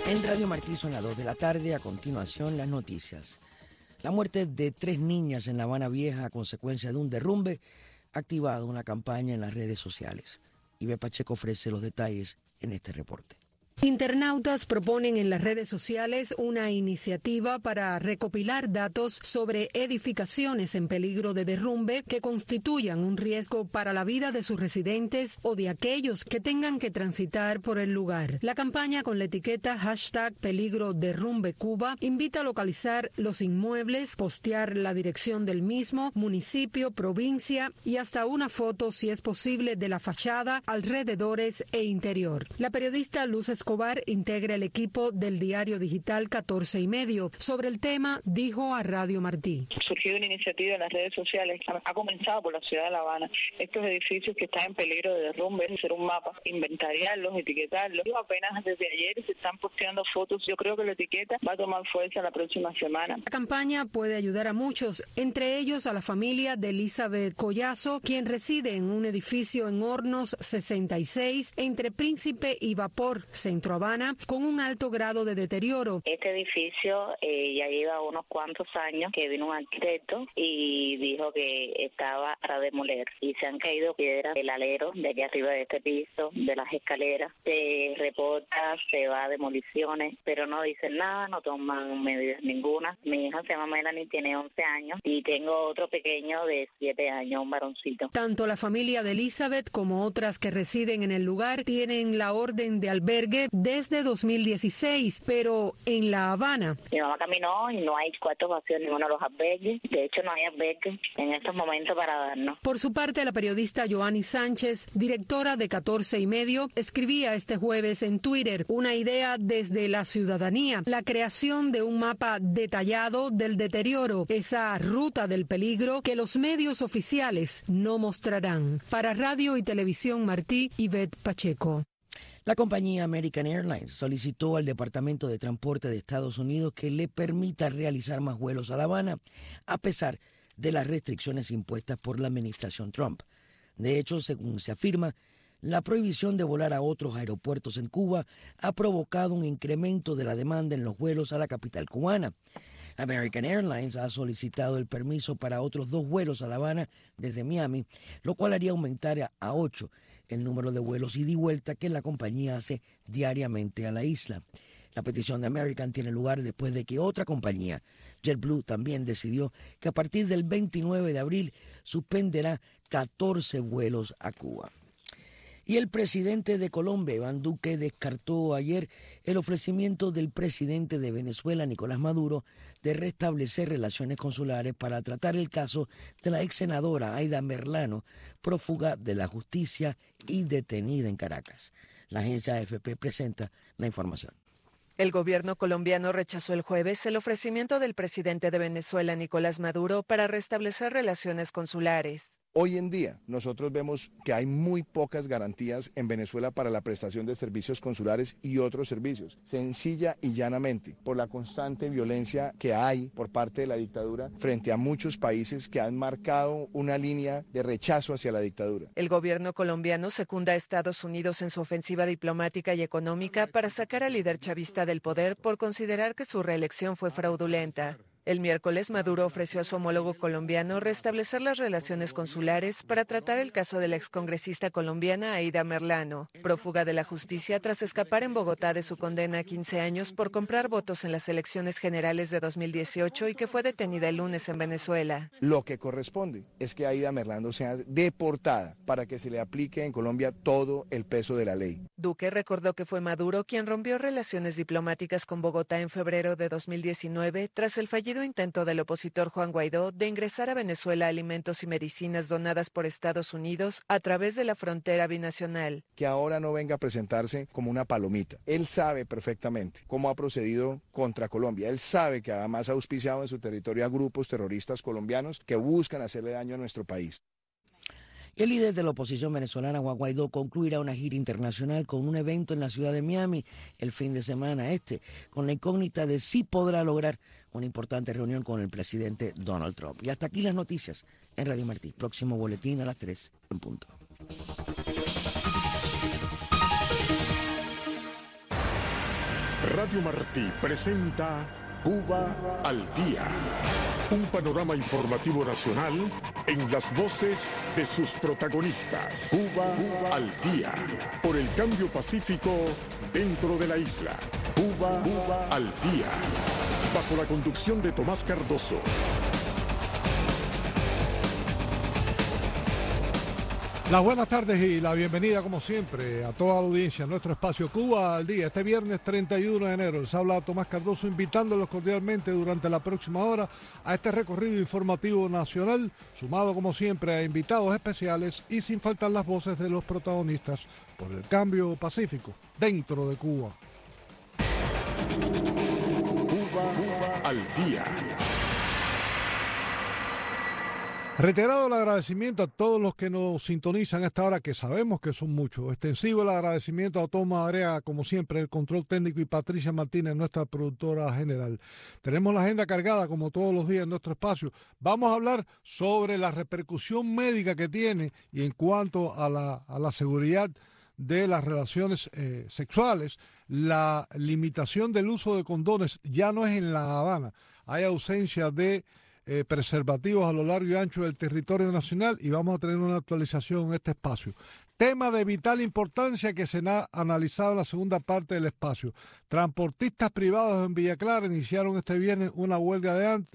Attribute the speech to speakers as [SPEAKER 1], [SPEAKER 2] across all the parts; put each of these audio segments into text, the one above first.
[SPEAKER 1] En Radio Martí son las 2 de la tarde, a continuación las noticias. La muerte de 3 niñas en La Habana Vieja a consecuencia de un derrumbe ha activado una campaña en las redes sociales. Ibe Pacheco ofrece los detalles en este reporte.
[SPEAKER 2] Internautas proponen en las redes sociales una iniciativa para recopilar datos sobre edificaciones en peligro de derrumbe que constituyan un riesgo para la vida de sus residentes o de aquellos que tengan que transitar por el lugar. La campaña, con la etiqueta #PeligroDerrumbeCuba, invita a localizar los inmuebles, postear la dirección del mismo, municipio, provincia y hasta una foto, si es posible, de la fachada, alrededores e interior. La periodista Luz Escobar integra el equipo del diario digital 14 y medio. Sobre el tema, dijo a Radio Martí.
[SPEAKER 3] Surgió una iniciativa en las redes sociales, ha comenzado por la ciudad de La Habana. Estos edificios que están en peligro de derrumbe, hacer un mapa, inventariarlos, etiquetarlos. Apenas desde ayer se están posteando fotos. Yo creo que la etiqueta va a tomar fuerza la próxima semana.
[SPEAKER 2] La campaña puede ayudar a muchos, entre ellos a la familia de Elizabeth Collazo, quien reside en un edificio en Hornos 66, entre Príncipe y Vapor, Centro Habana, con un alto grado de deterioro.
[SPEAKER 4] Este edificio ya lleva unos cuantos años que vino un arquitecto y dijo que estaba para demoler y se han caído piedras del alero de aquí arriba de este piso, de las escaleras. Se reporta, se va a demoliciones, pero no dicen nada, no toman medidas ninguna. Mi hija se llama Melanie, tiene 11 años y tengo otro pequeño de 7 años, un varoncito.
[SPEAKER 2] Tanto la familia de Elizabeth como otras que residen en el lugar tienen la orden de albergue desde 2016, pero en La Habana.
[SPEAKER 4] Mi mamá caminó y no hay cuartos vacíos en ninguno de los albergues. De hecho, no hay albergues en estos momentos para darnos.
[SPEAKER 2] Por su parte, la periodista Joanny Sánchez, directora de 14 y medio, escribía este jueves en Twitter una idea desde la ciudadanía, la creación de un mapa detallado del deterioro, esa ruta del peligro que los medios oficiales no mostrarán. Para Radio y Televisión Martí, Ivette Pacheco.
[SPEAKER 1] La compañía American Airlines solicitó al Departamento de Transporte de Estados Unidos que le permita realizar más vuelos a La Habana, a pesar de las restricciones impuestas por la administración Trump. De hecho, según se afirma, la prohibición de volar a otros aeropuertos en Cuba ha provocado un incremento de la demanda en los vuelos a la capital cubana. American Airlines ha solicitado el permiso para otros 2 vuelos a La Habana desde Miami, lo cual haría aumentar a 8 el número de vuelos ida y vuelta que la compañía hace diariamente a la isla. La petición de American tiene lugar después de que otra compañía, JetBlue, también decidió que a partir del 29 de abril suspenderá 14 vuelos a Cuba. Y el presidente de Colombia, Iván Duque, descartó ayer el ofrecimiento del presidente de Venezuela, Nicolás Maduro, de restablecer relaciones consulares para tratar el caso de la ex senadora Aida Merlano, prófuga de la justicia y detenida en Caracas. La agencia AFP presenta la información.
[SPEAKER 5] El gobierno colombiano rechazó el jueves el ofrecimiento del presidente de Venezuela, Nicolás Maduro, para restablecer relaciones consulares.
[SPEAKER 6] Hoy en día nosotros vemos que hay muy pocas garantías en Venezuela para la prestación de servicios consulares y otros servicios, sencilla y llanamente por la constante violencia que hay por parte de la dictadura frente a muchos países que han marcado una línea de rechazo hacia la dictadura.
[SPEAKER 5] El gobierno colombiano secunda a Estados Unidos en su ofensiva diplomática y económica para sacar al líder chavista del poder por considerar que su reelección fue fraudulenta. El miércoles, Maduro ofreció a su homólogo colombiano restablecer las relaciones consulares para tratar el caso de la excongresista colombiana Aida Merlano, prófuga de la justicia tras escapar en Bogotá de su condena a 15 años por comprar votos en las elecciones generales de 2018 y que fue detenida el lunes en Venezuela.
[SPEAKER 6] Lo que corresponde es que Aida Merlano sea deportada para que se le aplique en Colombia todo el peso de la ley.
[SPEAKER 5] Duque recordó que fue Maduro quien rompió relaciones diplomáticas con Bogotá en febrero de 2019 tras el fallido intento del opositor Juan Guaidó de ingresar a Venezuela alimentos y medicinas donadas por Estados Unidos a través de la frontera binacional.
[SPEAKER 6] Que ahora no venga a presentarse como una palomita. Él sabe perfectamente cómo ha procedido contra Colombia. Él sabe que además ha auspiciado en su territorio a grupos terroristas colombianos que buscan hacerle daño a nuestro país.
[SPEAKER 1] El líder de la oposición venezolana, Juan Guaidó, concluirá una gira internacional con un evento en la ciudad de Miami el fin de semana con la incógnita de si podrá lograr una importante reunión con el presidente Donald Trump. Y hasta aquí las noticias en Radio Martí. Próximo boletín a las 3 en punto.
[SPEAKER 7] Radio Radio Martí presenta Cuba al Día. Un panorama informativo nacional en las voces de sus protagonistas. Cuba al Día. Por el cambio pacífico dentro de la isla. Cuba al Día. Bajo la conducción de Tomás Cardoso.
[SPEAKER 8] Las buenas tardes y la bienvenida, como siempre, a toda la audiencia a nuestro espacio Cuba al Día. Este viernes 31 de enero les habla Tomás Cardoso, invitándolos cordialmente durante la próxima hora a este recorrido informativo nacional, sumado como siempre a invitados especiales y sin faltar las voces de los protagonistas por el cambio pacífico dentro de Cuba.
[SPEAKER 7] Cuba al Día.
[SPEAKER 8] Reiterado el agradecimiento a todos los que nos sintonizan a esta hora, que sabemos que son muchos. Extensivo el agradecimiento a Tomás Area, como siempre, el control técnico, y Patricia Martínez, nuestra productora general. Tenemos la agenda cargada, como todos los días en nuestro espacio. Vamos a hablar sobre la repercusión médica que tiene y en cuanto a la seguridad de las relaciones sexuales. La limitación del uso de condones ya no es en La Habana. Hay ausencia de preservativos a lo largo y ancho del territorio nacional y vamos a tener una actualización en este espacio. Tema de vital importancia que se ha analizado en la segunda parte del espacio. Transportistas privados en Villa Clara iniciaron este viernes una huelga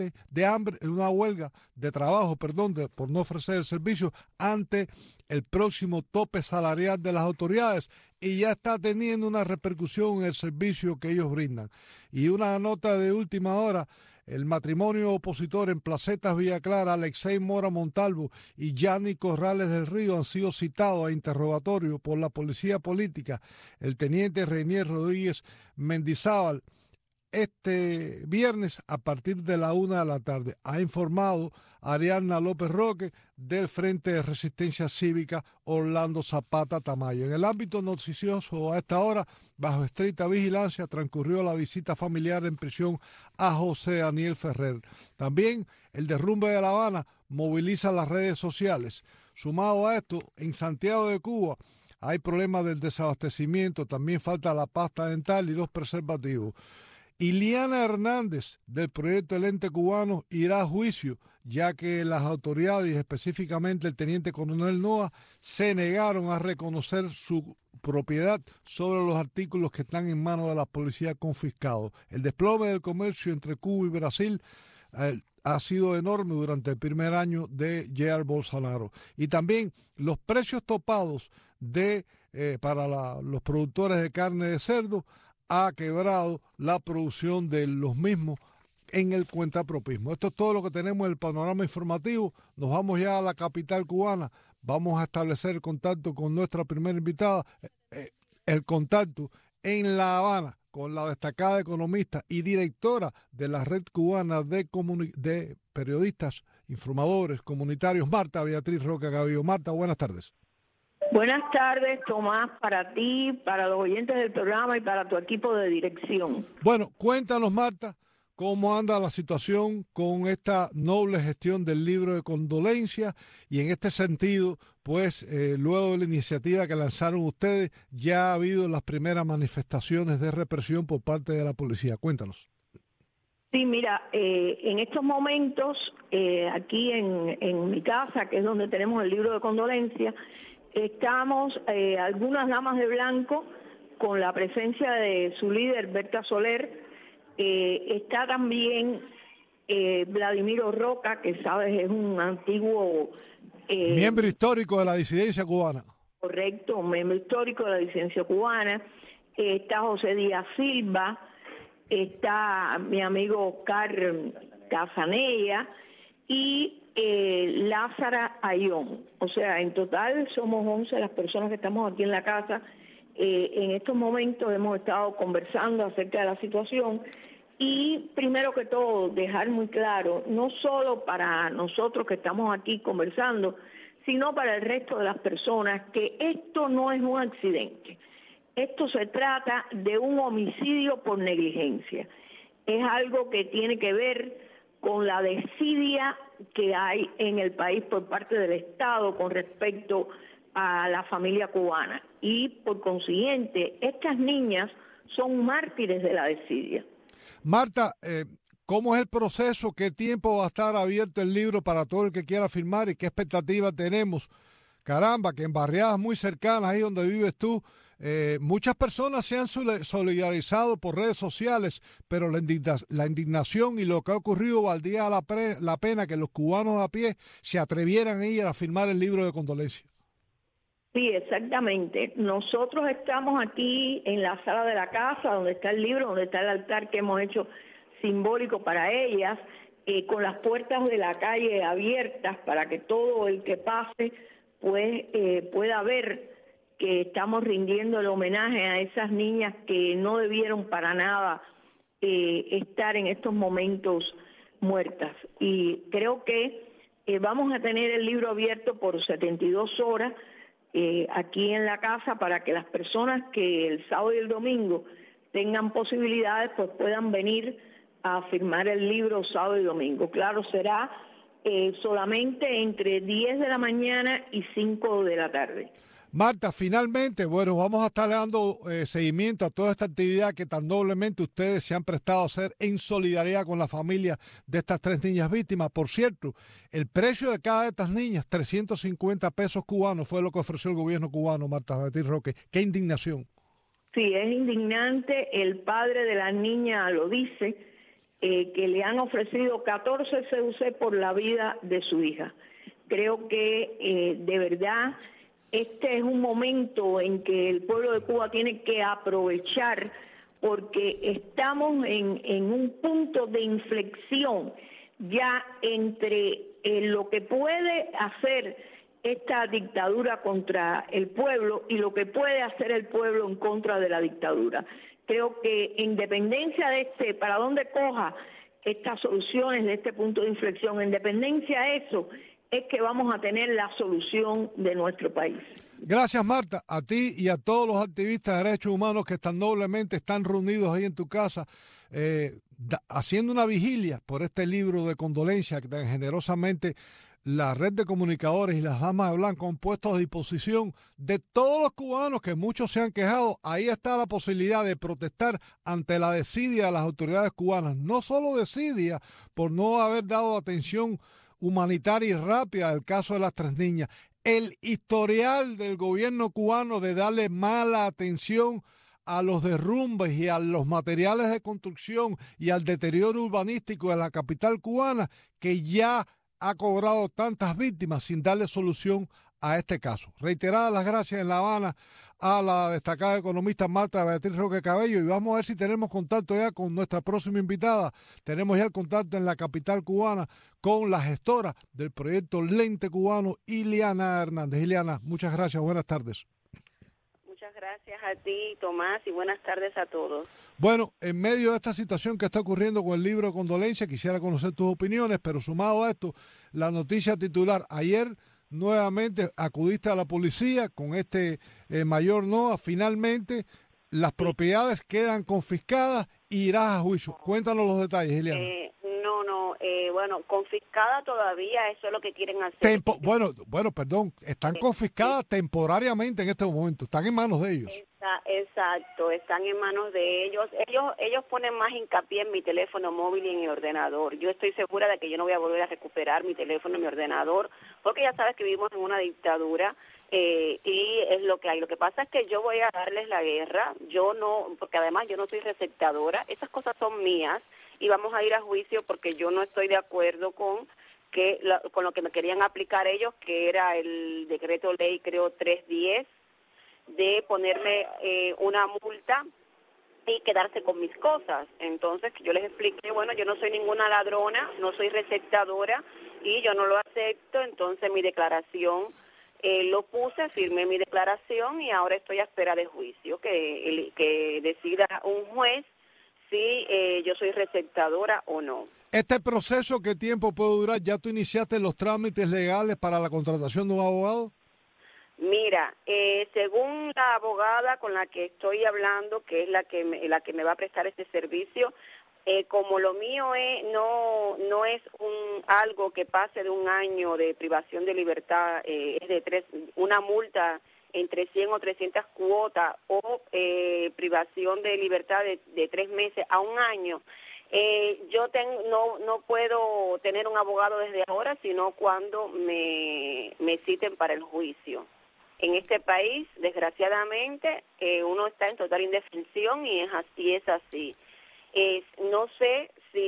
[SPEAKER 8] una huelga de trabajo, por no ofrecer el servicio ante el próximo tope salarial de las autoridades, y ya está teniendo una repercusión en el servicio que ellos brindan. Y una nota de última hora: el matrimonio opositor en Placetas Villa Clara, Alexei Mora Montalvo y Yanni Corrales del Río, han sido citados a interrogatorio por la policía política. El teniente Reinier Rodríguez Mendizábal, este viernes a partir de la 1 de la tarde, ha informado Ariadna López Roque del Frente de Resistencia Cívica Orlando Zapata Tamayo. En el ámbito noticioso, a esta hora, bajo estricta vigilancia, transcurrió la visita familiar en prisión a José Daniel Ferrer. También el derrumbe de La Habana moviliza las redes sociales. Sumado a esto, en Santiago de Cuba hay problemas del desabastecimiento, también falta la pasta dental y los preservativos. Iliana Hernández, del proyecto El Ente Cubano, irá a juicio, ya que las autoridades, específicamente el teniente coronel Noa, se negaron a reconocer su propiedad sobre los artículos que están en manos de la policía confiscados. El desplome del comercio entre Cuba y Brasil ha sido enorme durante el primer año de Jair Bolsonaro. Y también los precios topados para los productores de carne de cerdo ha quebrado la producción de los mismos en el cuentapropismo. Esto es todo lo que tenemos en el panorama informativo. Nos vamos ya a la capital cubana. Vamos a establecer el contacto con nuestra primera invitada, el contacto en La Habana con la destacada economista y directora de la Red Cubana de Periodistas, Informadores Comunitarios, Marta Beatriz Roca Gavillo. Marta, buenas tardes.
[SPEAKER 9] Buenas tardes, Tomás, para ti, para los oyentes del programa y para tu equipo de dirección.
[SPEAKER 8] Bueno, cuéntanos, Marta, cómo anda la situación con esta noble gestión del libro de condolencias, y en este sentido, pues, luego de la iniciativa que lanzaron ustedes, ya ha habido las primeras manifestaciones de represión por parte de la policía. Cuéntanos.
[SPEAKER 9] Sí, mira, en estos momentos, aquí en mi casa, que es donde tenemos el libro de condolencias, estamos algunas damas de blanco con la presencia de su líder, Berta Soler. Está también Vladimiro Roca, que sabes es un antiguo...
[SPEAKER 8] miembro histórico de la disidencia cubana.
[SPEAKER 9] Correcto, un miembro histórico de la disidencia cubana. Está José Díaz Silva, está mi amigo Oscar Casanella y Lázara Ayón. O sea, en total somos 11 las personas que estamos aquí en la casa. En estos momentos hemos estado conversando acerca de la situación y, primero que todo, dejar muy claro, no solo para nosotros que estamos aquí conversando, sino para el resto de las personas, que esto no es un accidente. Esto se trata de un homicidio por negligencia. Es algo que tiene que ver con la desidia que hay en el país por parte del Estado con respecto a la familia cubana. Y por consiguiente, estas niñas son mártires de la desidia.
[SPEAKER 8] Marta, ¿cómo es el proceso? ¿Qué tiempo va a estar abierto el libro para todo el que quiera firmar y qué expectativas tenemos? Caramba, que en barriadas muy cercanas, ahí donde vives tú, muchas personas se han solidarizado por redes sociales, pero la indignación y lo que ha ocurrido valdría la pena que los cubanos a pie se atrevieran a ir a firmar el libro de condolencia.
[SPEAKER 9] Sí, exactamente. Nosotros estamos aquí en la sala de la casa, donde está el libro, donde está el altar que hemos hecho simbólico para ellas, con las puertas de la calle abiertas para que todo el que pase pues pueda ver que estamos rindiendo el homenaje a esas niñas que no debieron para nada estar en estos momentos muertas. Y creo que vamos a tener el libro abierto por 72 horas aquí en la casa para que las personas que el sábado y el domingo tengan posibilidades pues puedan venir a firmar el libro sábado y domingo. Claro, será solamente entre 10 de la mañana y 5 de la tarde.
[SPEAKER 8] Marta, finalmente, bueno, vamos a estar dando seguimiento a toda esta actividad que tan noblemente ustedes se han prestado a hacer en solidaridad con la familia de estas 3 niñas víctimas. Por cierto, el precio de cada de estas niñas, 350 pesos cubanos, fue lo que ofreció el gobierno cubano, Marta Beatriz Roque. ¡Qué indignación!
[SPEAKER 9] Sí, es indignante. El padre de la niña lo dice, que le han ofrecido 14 CUC por la vida de su hija. Creo que de verdad este es un momento en que el pueblo de Cuba tiene que aprovechar, porque estamos en un punto de inflexión ya entre lo que puede hacer esta dictadura contra el pueblo y lo que puede hacer el pueblo en contra de la dictadura. Creo que en dependencia de para dónde coja estas soluciones de este punto de inflexión, en dependencia de eso, es que vamos a tener la solución de nuestro país.
[SPEAKER 8] Gracias, Marta, a ti y a todos los activistas de derechos humanos que tan noblemente están reunidos ahí en tu casa, haciendo una vigilia por este libro de condolencia que tan generosamente la red de comunicadores y las damas de blanco han puesto a disposición de todos los cubanos, que muchos se han quejado. Ahí está la posibilidad de protestar ante la desidia de las autoridades cubanas, no solo desidia por no haber dado atención humanitaria y rápida al caso de las 3 niñas, el historial del gobierno cubano de darle mala atención a los derrumbes y a los materiales de construcción y al deterioro urbanístico de la capital cubana, que ya ha cobrado tantas víctimas sin darle solución a este caso. Reiteradas las gracias en La Habana a la destacada economista Marta Beatriz Roque Cabello, y vamos a ver si tenemos contacto ya con nuestra próxima invitada. Tenemos ya el contacto en la capital cubana con la gestora del proyecto Lente Cubano, Iliana Hernández. Iliana, muchas gracias, buenas tardes.
[SPEAKER 10] Muchas gracias a ti, Tomás, y buenas tardes a todos.
[SPEAKER 8] Bueno, en medio de esta situación que está ocurriendo con el libro de condolencia, quisiera conocer tus opiniones, pero sumado a esto, la noticia titular: ayer nuevamente acudiste a la policía con este mayor Noa, finalmente las propiedades quedan confiscadas y irás a juicio. Cuéntanos los detalles, Eliana.
[SPEAKER 10] Bueno, confiscada todavía, eso es lo que quieren hacer.
[SPEAKER 8] Perdón, están confiscadas temporariamente en este momento, están en manos de ellos.
[SPEAKER 10] Exacto, están en manos de ellos. Ellos ponen más hincapié en mi teléfono móvil y en mi ordenador. Yo estoy segura de que yo no voy a volver a recuperar mi teléfono y mi ordenador, porque ya sabes que vivimos en una dictadura. Y es lo que hay. Lo que pasa es que yo voy a darles la guerra, porque además yo no soy receptadora, esas cosas son mías, y vamos a ir a juicio porque yo no estoy de acuerdo con lo que me querían aplicar ellos, que era el decreto ley, creo, 310, de ponerme una multa y quedarse con mis cosas. Entonces yo les expliqué, bueno, yo no soy ninguna ladrona, no soy receptadora y yo no lo acepto. Entonces mi declaración lo puse, firmé mi declaración y ahora estoy a espera de juicio, que decida un juez si yo soy receptadora o no.
[SPEAKER 8] ¿Este proceso qué tiempo puede durar? ¿Ya tú iniciaste los trámites legales para la contratación de un abogado?
[SPEAKER 10] Mira, según la abogada con la que estoy hablando, que es la que me va a prestar este servicio, como lo mío no es algo que pase de 1 año de privación de libertad, es de una multa entre 100 o 300 cuotas o privación de libertad de 3 meses a 1 año, no puedo tener un abogado desde ahora, sino cuando me citen para el juicio. En este país, desgraciadamente, uno está en total indefensión y es así. No sé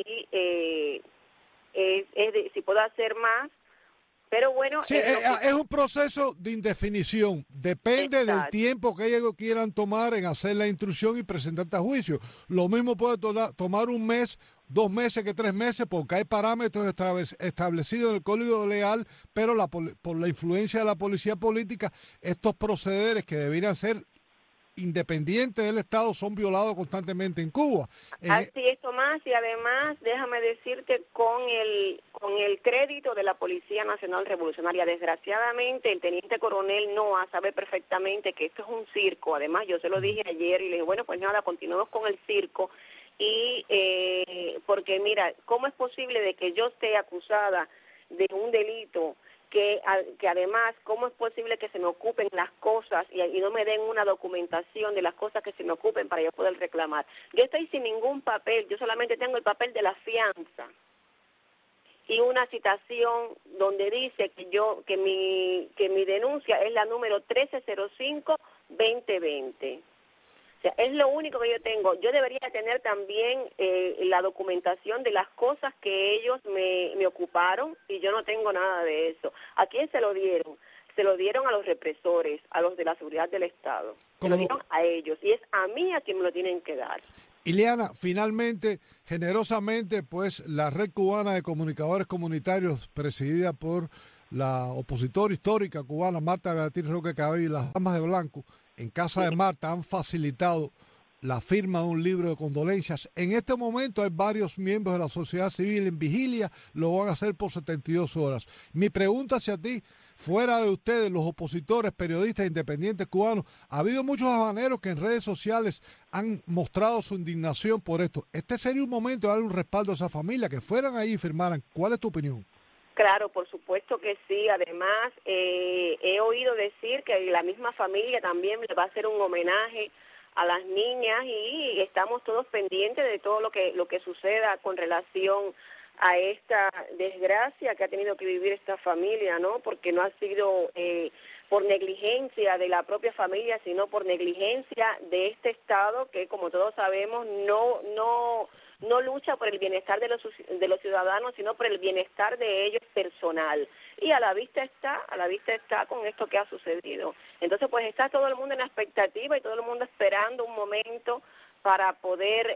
[SPEAKER 10] si puedo hacer más, pero bueno...
[SPEAKER 8] Sí, es un proceso de indefinición. Depende del tiempo que ellos quieran tomar en hacer la instrucción y presentarte a juicio. Lo mismo puede tomar 1 mes, 2 meses que 3 meses, porque hay parámetros establecidos en el Código Legal, pero por la influencia de la policía política, estos procederes que deberían ser independientes del Estado son violados constantemente en Cuba.
[SPEAKER 10] Así es, Tomás, y además déjame decirte con el crédito de la Policía Nacional Revolucionaria, desgraciadamente el teniente coronel Noa sabe perfectamente que esto es un circo. Además yo se lo dije ayer y le dije, bueno, pues nada, continuemos con el circo. Y porque mira, ¿cómo es posible de que yo esté acusada de un delito que además, ¿cómo es posible que se me ocupen las cosas y no me den una documentación de las cosas que se me ocupen para yo poder reclamar? Yo estoy sin ningún papel, yo solamente tengo el papel de la fianza y una citación donde dice que mi denuncia es la número 1305-2020. O sea, es lo único que yo tengo. Yo debería tener también la documentación de las cosas que ellos me ocuparon y yo no tengo nada de eso. ¿A quién se lo dieron? Se lo dieron a los represores, a los de la seguridad del Estado. Se lo dieron a ellos y es a mí a quien me lo tienen que dar.
[SPEAKER 8] Ileana, finalmente, generosamente, pues la Red Cubana de Comunicadores Comunitarios, presidida por la opositora histórica cubana Marta Beatriz Roque Cabello y las Damas de Blanco, en casa de Marta han facilitado la firma de un libro de condolencias. En este momento hay varios miembros de la sociedad civil en vigilia, lo van a hacer por 72 horas. Mi pregunta hacia ti, fuera de ustedes, los opositores, periodistas independientes cubanos, ha habido muchos habaneros que en redes sociales han mostrado su indignación por esto. Este sería un momento de darle un respaldo a esa familia, que fueran ahí y firmaran. ¿Cuál es tu opinión?
[SPEAKER 10] Claro, por supuesto que sí. Además, he oído decir que la misma familia también le va a hacer un homenaje a las niñas y estamos todos pendientes de todo lo que suceda con relación a esta desgracia que ha tenido que vivir esta familia, ¿no? Porque no ha sido por negligencia de la propia familia, sino por negligencia de este Estado que, como todos sabemos, no lucha por el bienestar de los ciudadanos, sino por el bienestar de ellos personal. Y a la vista está con esto que ha sucedido. Entonces, pues está todo el mundo en expectativa y todo el mundo esperando un momento para poder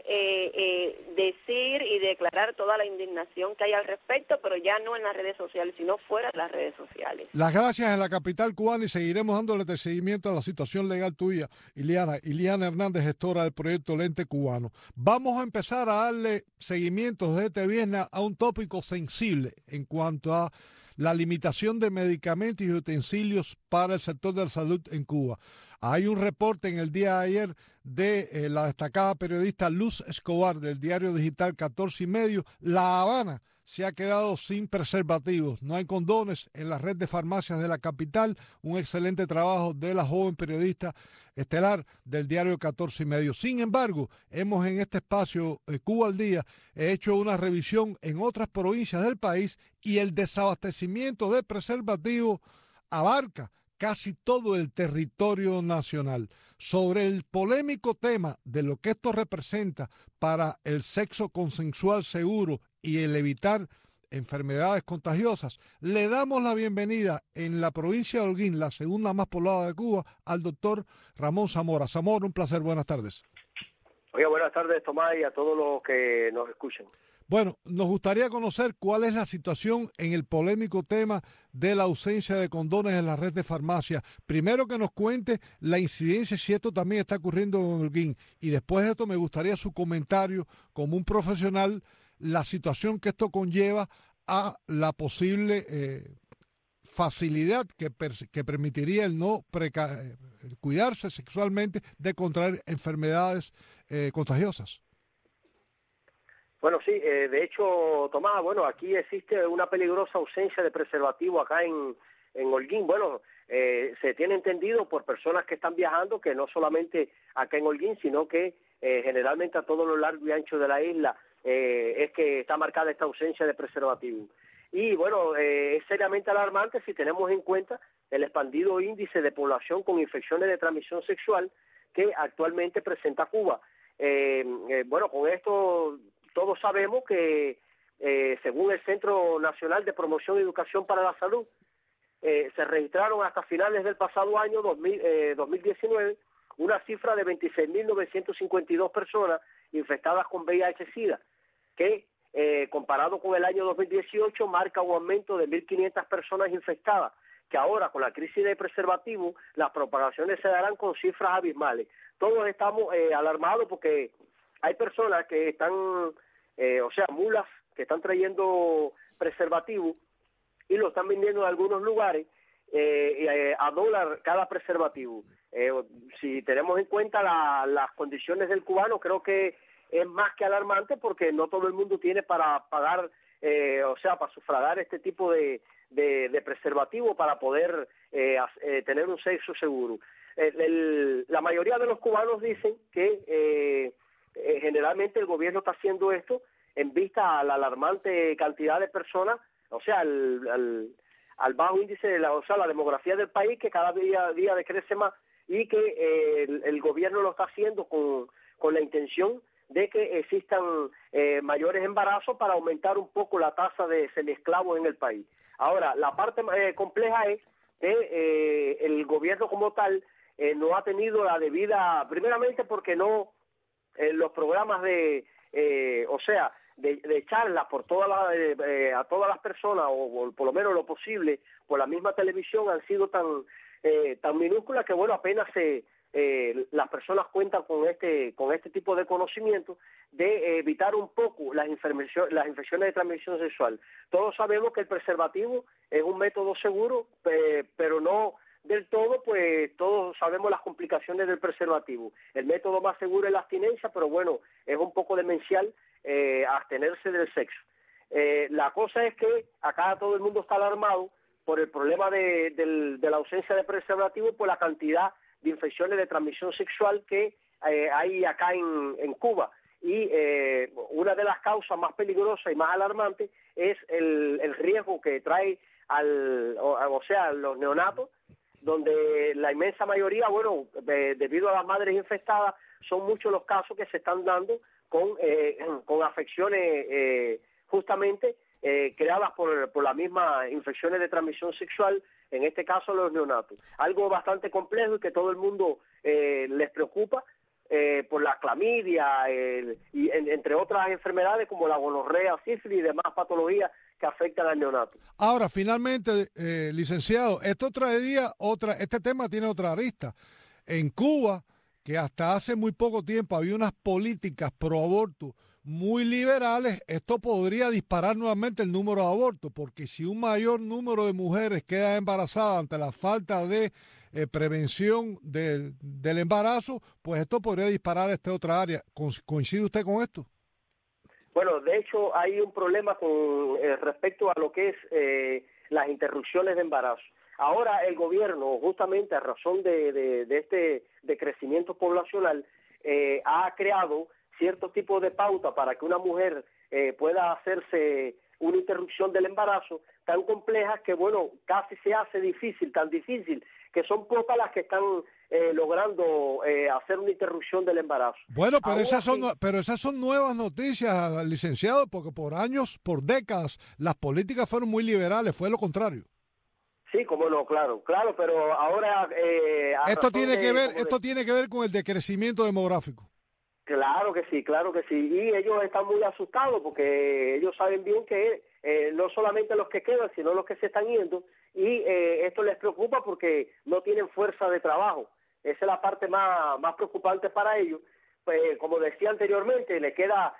[SPEAKER 10] decir y declarar toda la indignación que hay al respecto, pero ya no en las redes sociales, sino fuera de las redes sociales.
[SPEAKER 8] Las gracias en la capital cubana y seguiremos dándole seguimiento a la situación legal tuya, Ileana Hernández, gestora del proyecto Lente Cubano. Vamos a empezar a darle seguimiento desde este viernes a un tópico sensible en cuanto a la limitación de medicamentos y utensilios para el sector de la salud en Cuba. Hay un reporte en el día de ayer de la destacada periodista Luz Escobar del diario digital 14 y medio. La Habana se ha quedado sin preservativos. No hay condones en la red de farmacias de la capital. Un excelente trabajo de la joven periodista estelar del diario 14 y medio. Sin embargo, hemos en este espacio Cuba al Día hecho una revisión en otras provincias del país y el desabastecimiento de preservativos abarca casi todo el territorio nacional. Sobre el polémico tema de lo que esto representa para el sexo consensual seguro y el evitar enfermedades contagiosas, le damos la bienvenida en la provincia de Holguín, la segunda más poblada de Cuba, al doctor Ramón Zamora. Zamora, un placer, buenas tardes.
[SPEAKER 11] Oiga, buenas tardes, Tomás, y a todos los que nos escuchen.
[SPEAKER 8] Bueno, nos gustaría conocer cuál es la situación en el polémico tema de la ausencia de condones en la red de farmacias. Primero que nos cuente la incidencia, si esto también está ocurriendo en Holguín. Y después de esto me gustaría su comentario como un profesional, la situación que esto conlleva a la posible facilidad que permitiría el no cuidarse sexualmente de contraer enfermedades contagiosas.
[SPEAKER 11] Bueno, sí, de hecho, Tomás, bueno, aquí existe una peligrosa ausencia de preservativo acá en Holguín. Bueno, se tiene entendido por personas que están viajando que no solamente acá en Holguín, sino que generalmente a todo lo largo y ancho de la isla es que está marcada esta ausencia de preservativo. Y bueno, es seriamente alarmante si tenemos en cuenta el expandido índice de población con infecciones de transmisión sexual que actualmente presenta Cuba. Bueno, con esto todos sabemos que según el Centro Nacional de Promoción y Educación para la Salud, se registraron hasta finales del pasado año 2019 una cifra de 26.952 personas infectadas con VIH-Sida, que comparado con el año 2018 marca un aumento de 1.500 personas infectadas, que ahora con la crisis de preservativo las propagaciones se darán con cifras abismales. Todos estamos alarmados porque hay personas que están, mulas que están trayendo preservativo y lo están vendiendo en algunos lugares a $1 cada preservativo. Si tenemos en cuenta las condiciones del cubano, creo que es más que alarmante porque no todo el mundo tiene para pagar, para sufragar este tipo de preservativo para poder tener un sexo seguro. La mayoría de los cubanos dicen que generalmente el gobierno está haciendo esto en vista a la alarmante cantidad de personas, al bajo índice de la demografía del país, que cada día decrece más, y que el gobierno lo está haciendo con la intención de que existan mayores embarazos para aumentar un poco la tasa de semiesclavos en el país. Ahora, la parte compleja es que el gobierno como tal no ha tenido la debida, primeramente porque no los programas de charlas por a todas las personas, o por lo menos lo posible, por la misma televisión, han sido tan minúsculas que, bueno, apenas las personas cuentan con este tipo de conocimiento de evitar un poco las infecciones de transmisión sexual. Todos sabemos que el preservativo es un método seguro, pero no del todo, pues todos sabemos las complicaciones del preservativo. El método más seguro es la abstinencia, pero bueno, es un poco demencial abstenerse del sexo. La cosa es que acá todo el mundo está alarmado por el problema de la ausencia de preservativo, por la cantidad de infecciones de transmisión sexual que hay acá en Cuba. Y una de las causas más peligrosas y más alarmantes es el riesgo que trae los neonatos, donde la inmensa mayoría, debido a las madres infectadas, son muchos los casos que se están dando con afecciones justamente creadas por las mismas infecciones de transmisión sexual, en este caso los neonatos. Algo bastante complejo y que todo el mundo les preocupa por la clamidia y entre otras enfermedades como la gonorrea, sífilis y demás patologías que afectan al neonato.
[SPEAKER 8] Ahora, finalmente, licenciado, este tema tiene otra arista. En Cuba, que hasta hace muy poco tiempo había unas políticas pro aborto muy liberales, esto podría disparar nuevamente el número de abortos, porque si un mayor número de mujeres queda embarazadas ante la falta de prevención del embarazo, pues esto podría disparar esta otra área. ¿Coincide usted con esto?
[SPEAKER 11] Bueno, de hecho hay un problema con respecto a lo que es las interrupciones de embarazo. Ahora el gobierno, justamente a razón de este decrecimiento poblacional, ha creado ciertos tipos de pauta para que una mujer pueda hacerse una interrupción del embarazo tan complejas que, casi se hace tan difícil, que son pocas las que están logrando hacer una interrupción del embarazo.
[SPEAKER 8] Bueno, pero esas son nuevas noticias, licenciado, porque por años, por décadas, las políticas fueron muy liberales, fue lo contrario.
[SPEAKER 11] Sí, cómo no, claro, pero ahora...
[SPEAKER 8] Esto tiene que ver con el decrecimiento demográfico.
[SPEAKER 11] Claro que sí, y ellos están muy asustados porque ellos saben bien que no solamente los que quedan, sino los que se están yendo, y esto les preocupa porque no tienen fuerza de trabajo. Esa es la parte más preocupante para ellos. Pues, como decía anteriormente, le queda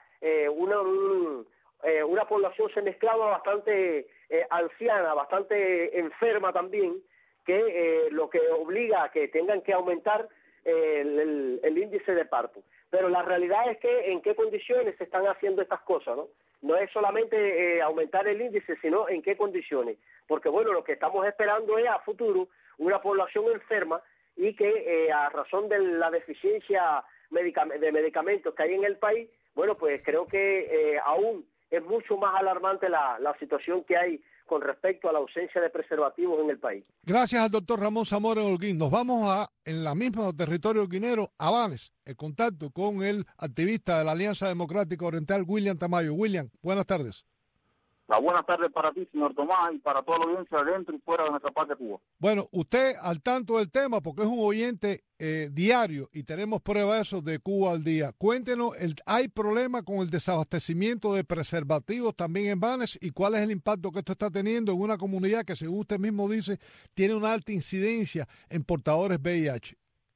[SPEAKER 11] una población semesclava bastante anciana, bastante enferma también, que lo que obliga a que tengan que aumentar el índice de parto. Pero la realidad es que en qué condiciones se están haciendo estas cosas, ¿no? No es solamente aumentar el índice, sino en qué condiciones. Porque, bueno, lo que estamos esperando es a futuro una población enferma y que a razón de la deficiencia de medicamentos que hay en el país, bueno, pues creo que aún es mucho más alarmante la situación que hay con respecto a la ausencia de preservativos en el país.
[SPEAKER 8] Gracias al doctor Ramón Zamora Holguín. Nos vamos en la misma territorio holguinero, a Banes, el contacto con el activista de la Alianza Democrática Oriental, William Tamayo. William, buenas tardes.
[SPEAKER 12] Buenas tardes para ti, señor Tomás, y para toda la audiencia dentro y fuera de nuestra parte de Cuba.
[SPEAKER 8] Bueno, usted al tanto del tema, porque es un oyente diario y tenemos pruebas de eso de Cuba al día. Cuéntenos, ¿hay problema con el desabastecimiento de preservativos también en Banes? ¿Y cuál es el impacto que esto está teniendo en una comunidad que, según usted mismo dice, tiene una alta incidencia en portadores VIH?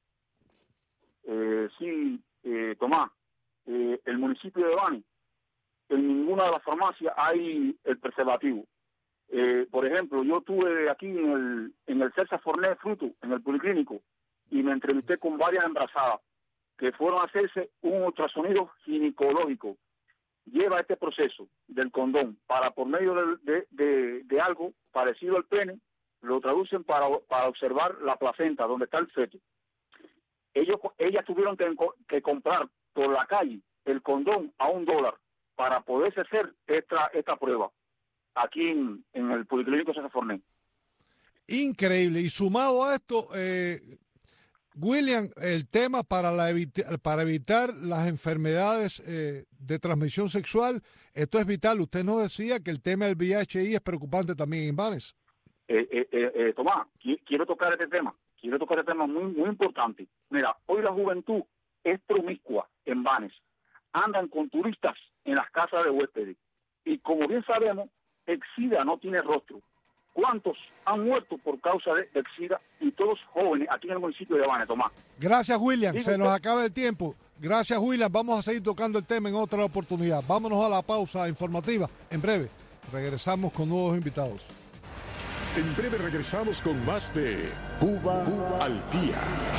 [SPEAKER 12] Sí, Tomás, el municipio de Banes, en ninguna de las farmacias hay el preservativo. Por ejemplo, yo estuve aquí en el César Forné Fruto, en el Policlínico, y me entrevisté con varias embarazadas que fueron a hacerse un ultrasonido ginecológico. Lleva este proceso del condón para, por medio de algo parecido al pene, lo traducen para observar la placenta, donde está el feto. Ellas tuvieron que comprar por la calle el condón a $1 para poderse hacer esta prueba aquí en el Policlínico César Forné.
[SPEAKER 8] Increíble. Y sumado a esto, William, el tema para evitar las enfermedades de transmisión sexual, esto es vital. Usted nos decía que el tema del VIH es preocupante también en Banes.
[SPEAKER 12] Tomás, quiero tocar este tema muy, muy importante. Mira, hoy la juventud es promiscua en Banes. Andan con turistas en las casas de huéspedes. Y como bien sabemos, el SIDA no tiene rostro. ¿Cuántos han muerto por causa del SIDA? Y todos jóvenes aquí en el municipio de Banes, Tomás.
[SPEAKER 8] Gracias, William. Se nos acaba el tiempo. Gracias, William. Vamos a seguir tocando el tema en otra oportunidad. Vámonos a la pausa informativa. En breve regresamos con nuevos invitados.
[SPEAKER 7] En breve regresamos con más de Cuba al Día.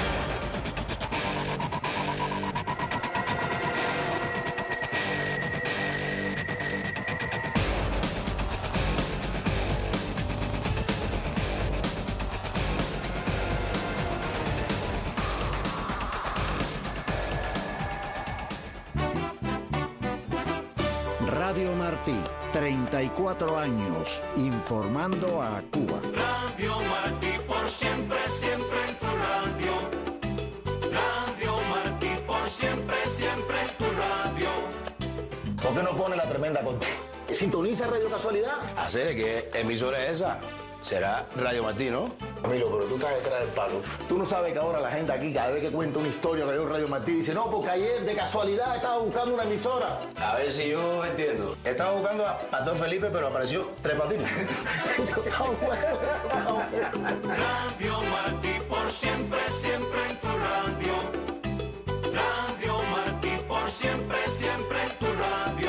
[SPEAKER 13] Radio Martí, 34 años, informando a Cuba.
[SPEAKER 14] Radio Martí, por siempre, siempre en tu radio. Radio Martí, por siempre, siempre en tu radio.
[SPEAKER 15] ¿Por qué no pone la tremenda contigo? ¿Sintoniza Radio Casualidad?
[SPEAKER 16] Hacer ¿qué emisora es esa? Será Radio Martí, ¿no?
[SPEAKER 15] Amigo, pero tú estás detrás del palo. Tú no sabes que ahora la gente aquí, cada vez que cuenta una historia que dio Radio Martí, dice, no, porque ayer de casualidad estaba buscando una emisora.
[SPEAKER 16] A ver si yo entiendo. Estaba buscando a Pastor Felipe, pero apareció Tres Patines.
[SPEAKER 15] Eso está bueno, eso está bueno.
[SPEAKER 14] Radio Martí, por siempre, siempre en tu radio. Radio Martí, por siempre, siempre en tu radio.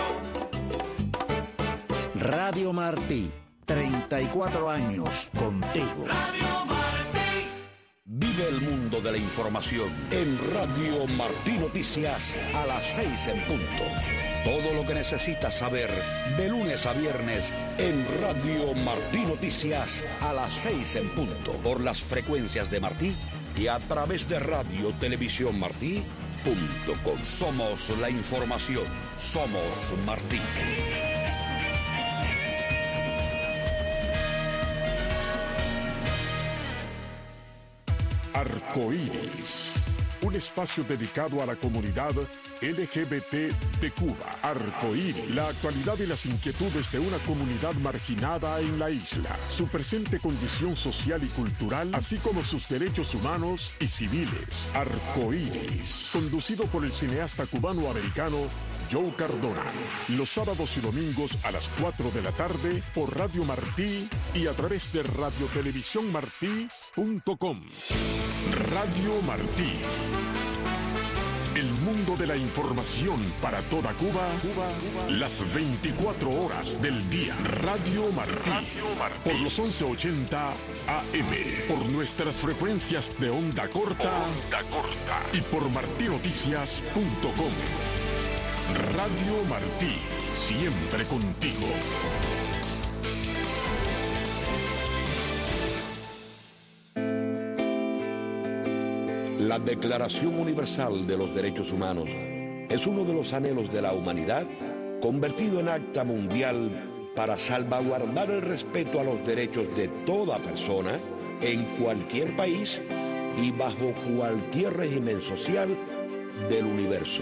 [SPEAKER 13] Radio Martí, 34 años contigo.
[SPEAKER 14] Radio Martí.
[SPEAKER 17] Vive el mundo de la información en Radio Martí Noticias a las 6 en punto. Todo lo que necesitas saber de lunes a viernes en Radio Martí Noticias a las 6 en punto. Por las frecuencias de Martí y a través de Radio Televisión Martí.com. Somos la información. Somos Martí.
[SPEAKER 7] Arcoíris, un espacio dedicado a la comunidad LGBT de Cuba. Arcoíris, la actualidad y las inquietudes de una comunidad marginada en la isla, su presente condición social y cultural, así como sus derechos humanos y civiles. Arcoíris, conducido por el cineasta cubano-americano Joe Cardona, los sábados y domingos a las 4 de la tarde por Radio Martí y a través de radiotelevisiónmartí.com. Radio Martí. El mundo de la información para toda Cuba, las 24 horas del día. Radio Martí, por los 1180 AM, por nuestras frecuencias de onda corta, y por martinoticias.com. Radio Martí, siempre contigo.
[SPEAKER 17] La Declaración Universal de los Derechos Humanos es uno de los anhelos de la humanidad convertido en acta mundial para salvaguardar el respeto a los derechos de toda persona en cualquier país y bajo cualquier régimen social del universo.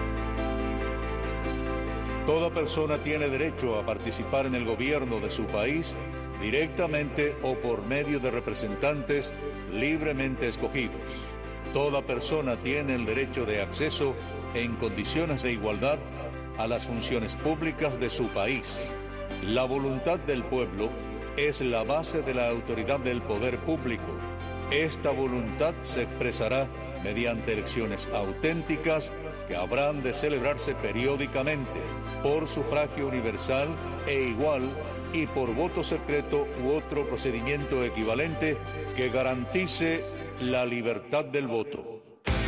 [SPEAKER 18] Toda persona tiene derecho a participar en el gobierno de su país directamente o por medio de representantes libremente escogidos. Toda persona tiene el derecho de acceso en condiciones de igualdad a las funciones públicas de su país. La voluntad del pueblo es la base de la autoridad del poder público. Esta voluntad se expresará mediante elecciones auténticas que habrán de celebrarse periódicamente por sufragio universal e igual y por voto secreto u otro procedimiento equivalente que garantice la libertad del voto.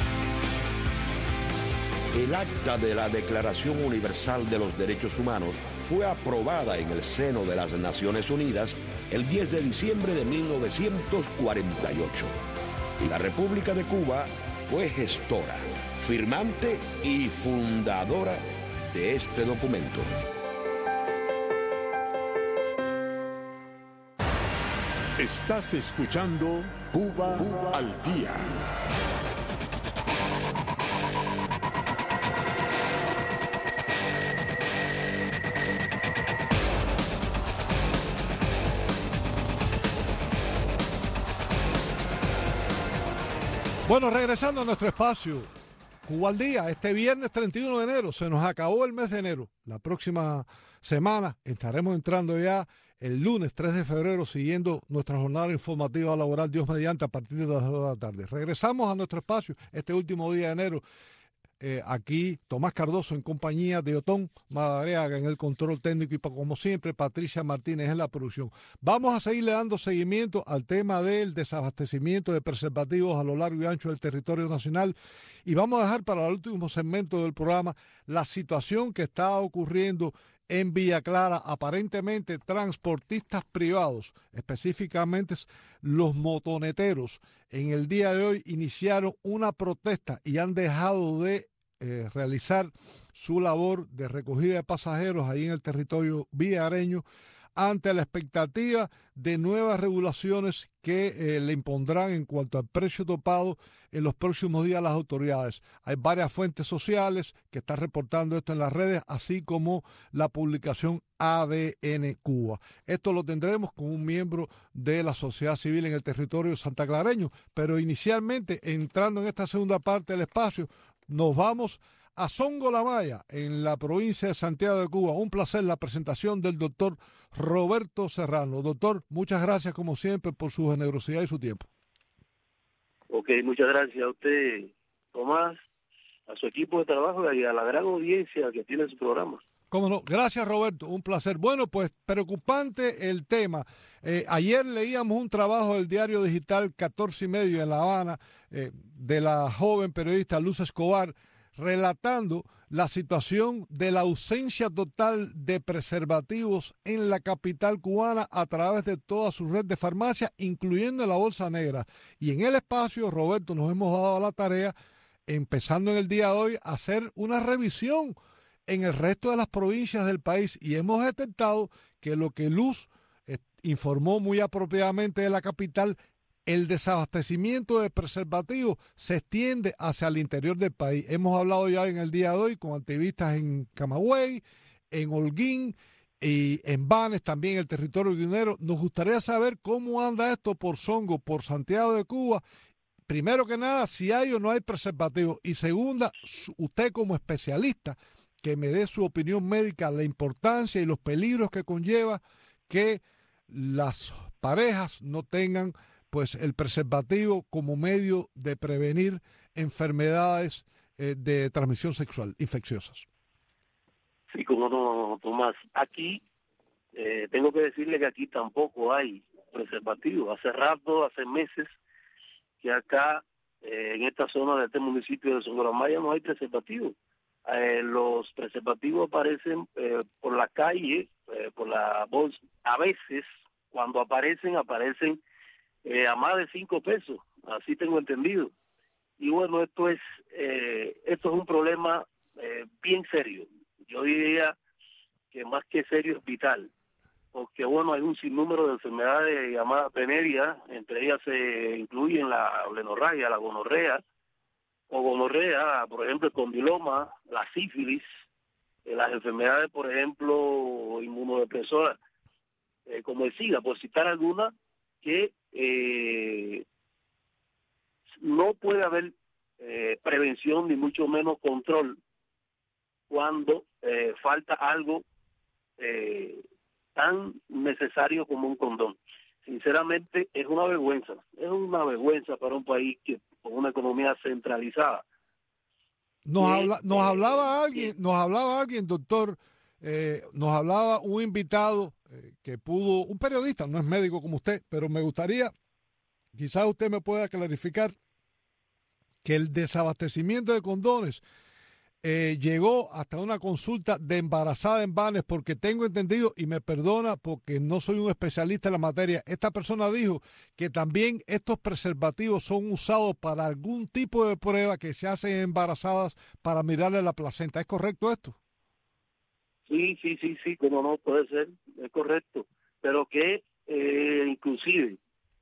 [SPEAKER 17] El acta de la Declaración Universal de los Derechos Humanos fue aprobada en el seno de las Naciones Unidas el 10 de diciembre de 1948. Y la República de Cuba fue gestora, firmante y fundadora de este documento.
[SPEAKER 7] Estás escuchando Cuba al Día.
[SPEAKER 8] Bueno, regresando a nuestro espacio, Cuba al Día, este viernes 31 de enero, se nos acabó el mes de enero. La próxima semana estaremos entrando ya el lunes 3 de febrero, siguiendo nuestra jornada informativa laboral, Dios mediante, a partir de las 2 de la tarde. Regresamos a nuestro espacio este último día de enero. Aquí Tomás Cardoso en compañía de Otón Madariaga en el control técnico y como siempre Patricia Martínez en la producción. Vamos a seguirle dando seguimiento al tema del desabastecimiento de preservativos a lo largo y ancho del territorio nacional y vamos a dejar para el último segmento del programa la situación que está ocurriendo en Villa Clara. Aparentemente transportistas privados, específicamente los motoneteros, en el día de hoy iniciaron una protesta y han dejado de realizar su labor de recogida de pasajeros ahí en el territorio villareño ante la expectativa de nuevas regulaciones que le impondrán en cuanto al precio topado en los próximos días las autoridades. Hay varias fuentes sociales que están reportando esto en las redes, así como la publicación ADN Cuba. Esto lo tendremos con un miembro de la sociedad civil en el territorio santaclareño, pero inicialmente, entrando en esta segunda parte del espacio, nos vamos a Songolamaya, en la provincia de Santiago de Cuba. Un placer la presentación del doctor Roberto Serrano. Doctor, muchas gracias como siempre por su generosidad y su tiempo.
[SPEAKER 19] Ok, muchas gracias a usted, Tomás, a su equipo de trabajo y a la gran audiencia que tiene su programa.
[SPEAKER 8] Cómo no, gracias Roberto, un placer. Bueno, pues preocupante el tema. Ayer leíamos un trabajo del diario digital 14 y medio en La Habana, de la joven periodista Luz Escobar, relatando la situación de la ausencia total de preservativos en la capital cubana a través de toda su red de farmacias, incluyendo la Bolsa Negra. Y en el espacio, Roberto, nos hemos dado la tarea, empezando en el día de hoy, a hacer una revisión en el resto de las provincias del país y hemos detectado que lo que Luz informó muy apropiadamente de la capital, el desabastecimiento de preservativos se extiende hacia el interior del país. Hemos hablado ya en el día de hoy con activistas en Camagüey, en Holguín y en Banes, también en el territorio guinero. Nos gustaría saber cómo anda esto por Songo, por Santiago de Cuba. Primero que nada, si hay o no hay preservativos. Y segunda, usted como especialista, que me dé su opinión médica, la importancia y los peligros que conlleva que las parejas no tengan pues el preservativo como medio de prevenir enfermedades de transmisión sexual, infecciosas.
[SPEAKER 19] Sí, como no, Tomás. Aquí tengo que decirle que aquí tampoco hay preservativos. Hace rato, hace meses, que acá, en esta zona de este municipio de Songoramaya, no hay preservativos. Los preservativos aparecen por la calle, por la bolsa. A veces, cuando aparecen a más de 5 pesos. Así tengo entendido. Y bueno, esto es un problema bien serio. Yo diría que más que serio es vital, porque bueno, hay un sinnúmero de enfermedades llamadas venerias, entre ellas se incluyen la blenorragia, la gonorrea, por ejemplo el condiloma, la sífilis, las enfermedades, por ejemplo, inmunodepresoras, como el SIDA, por citar algunas, que no puede haber prevención ni mucho menos control cuando falta algo tan necesario como un condón. Sinceramente es una vergüenza para un país que con una economía centralizada.
[SPEAKER 8] Nos hablaba alguien, doctor, nos hablaba un invitado un periodista, no es médico como usted, pero me gustaría, quizás usted me pueda clarificar, que el desabastecimiento de condones llegó hasta una consulta de embarazada en Banes, porque tengo entendido, y me perdona porque no soy un especialista en la materia, esta persona dijo que también estos preservativos son usados para algún tipo de prueba que se hacen embarazadas para mirarle la placenta. ¿Es correcto esto?
[SPEAKER 19] Sí, como no puede ser, es correcto, pero que inclusive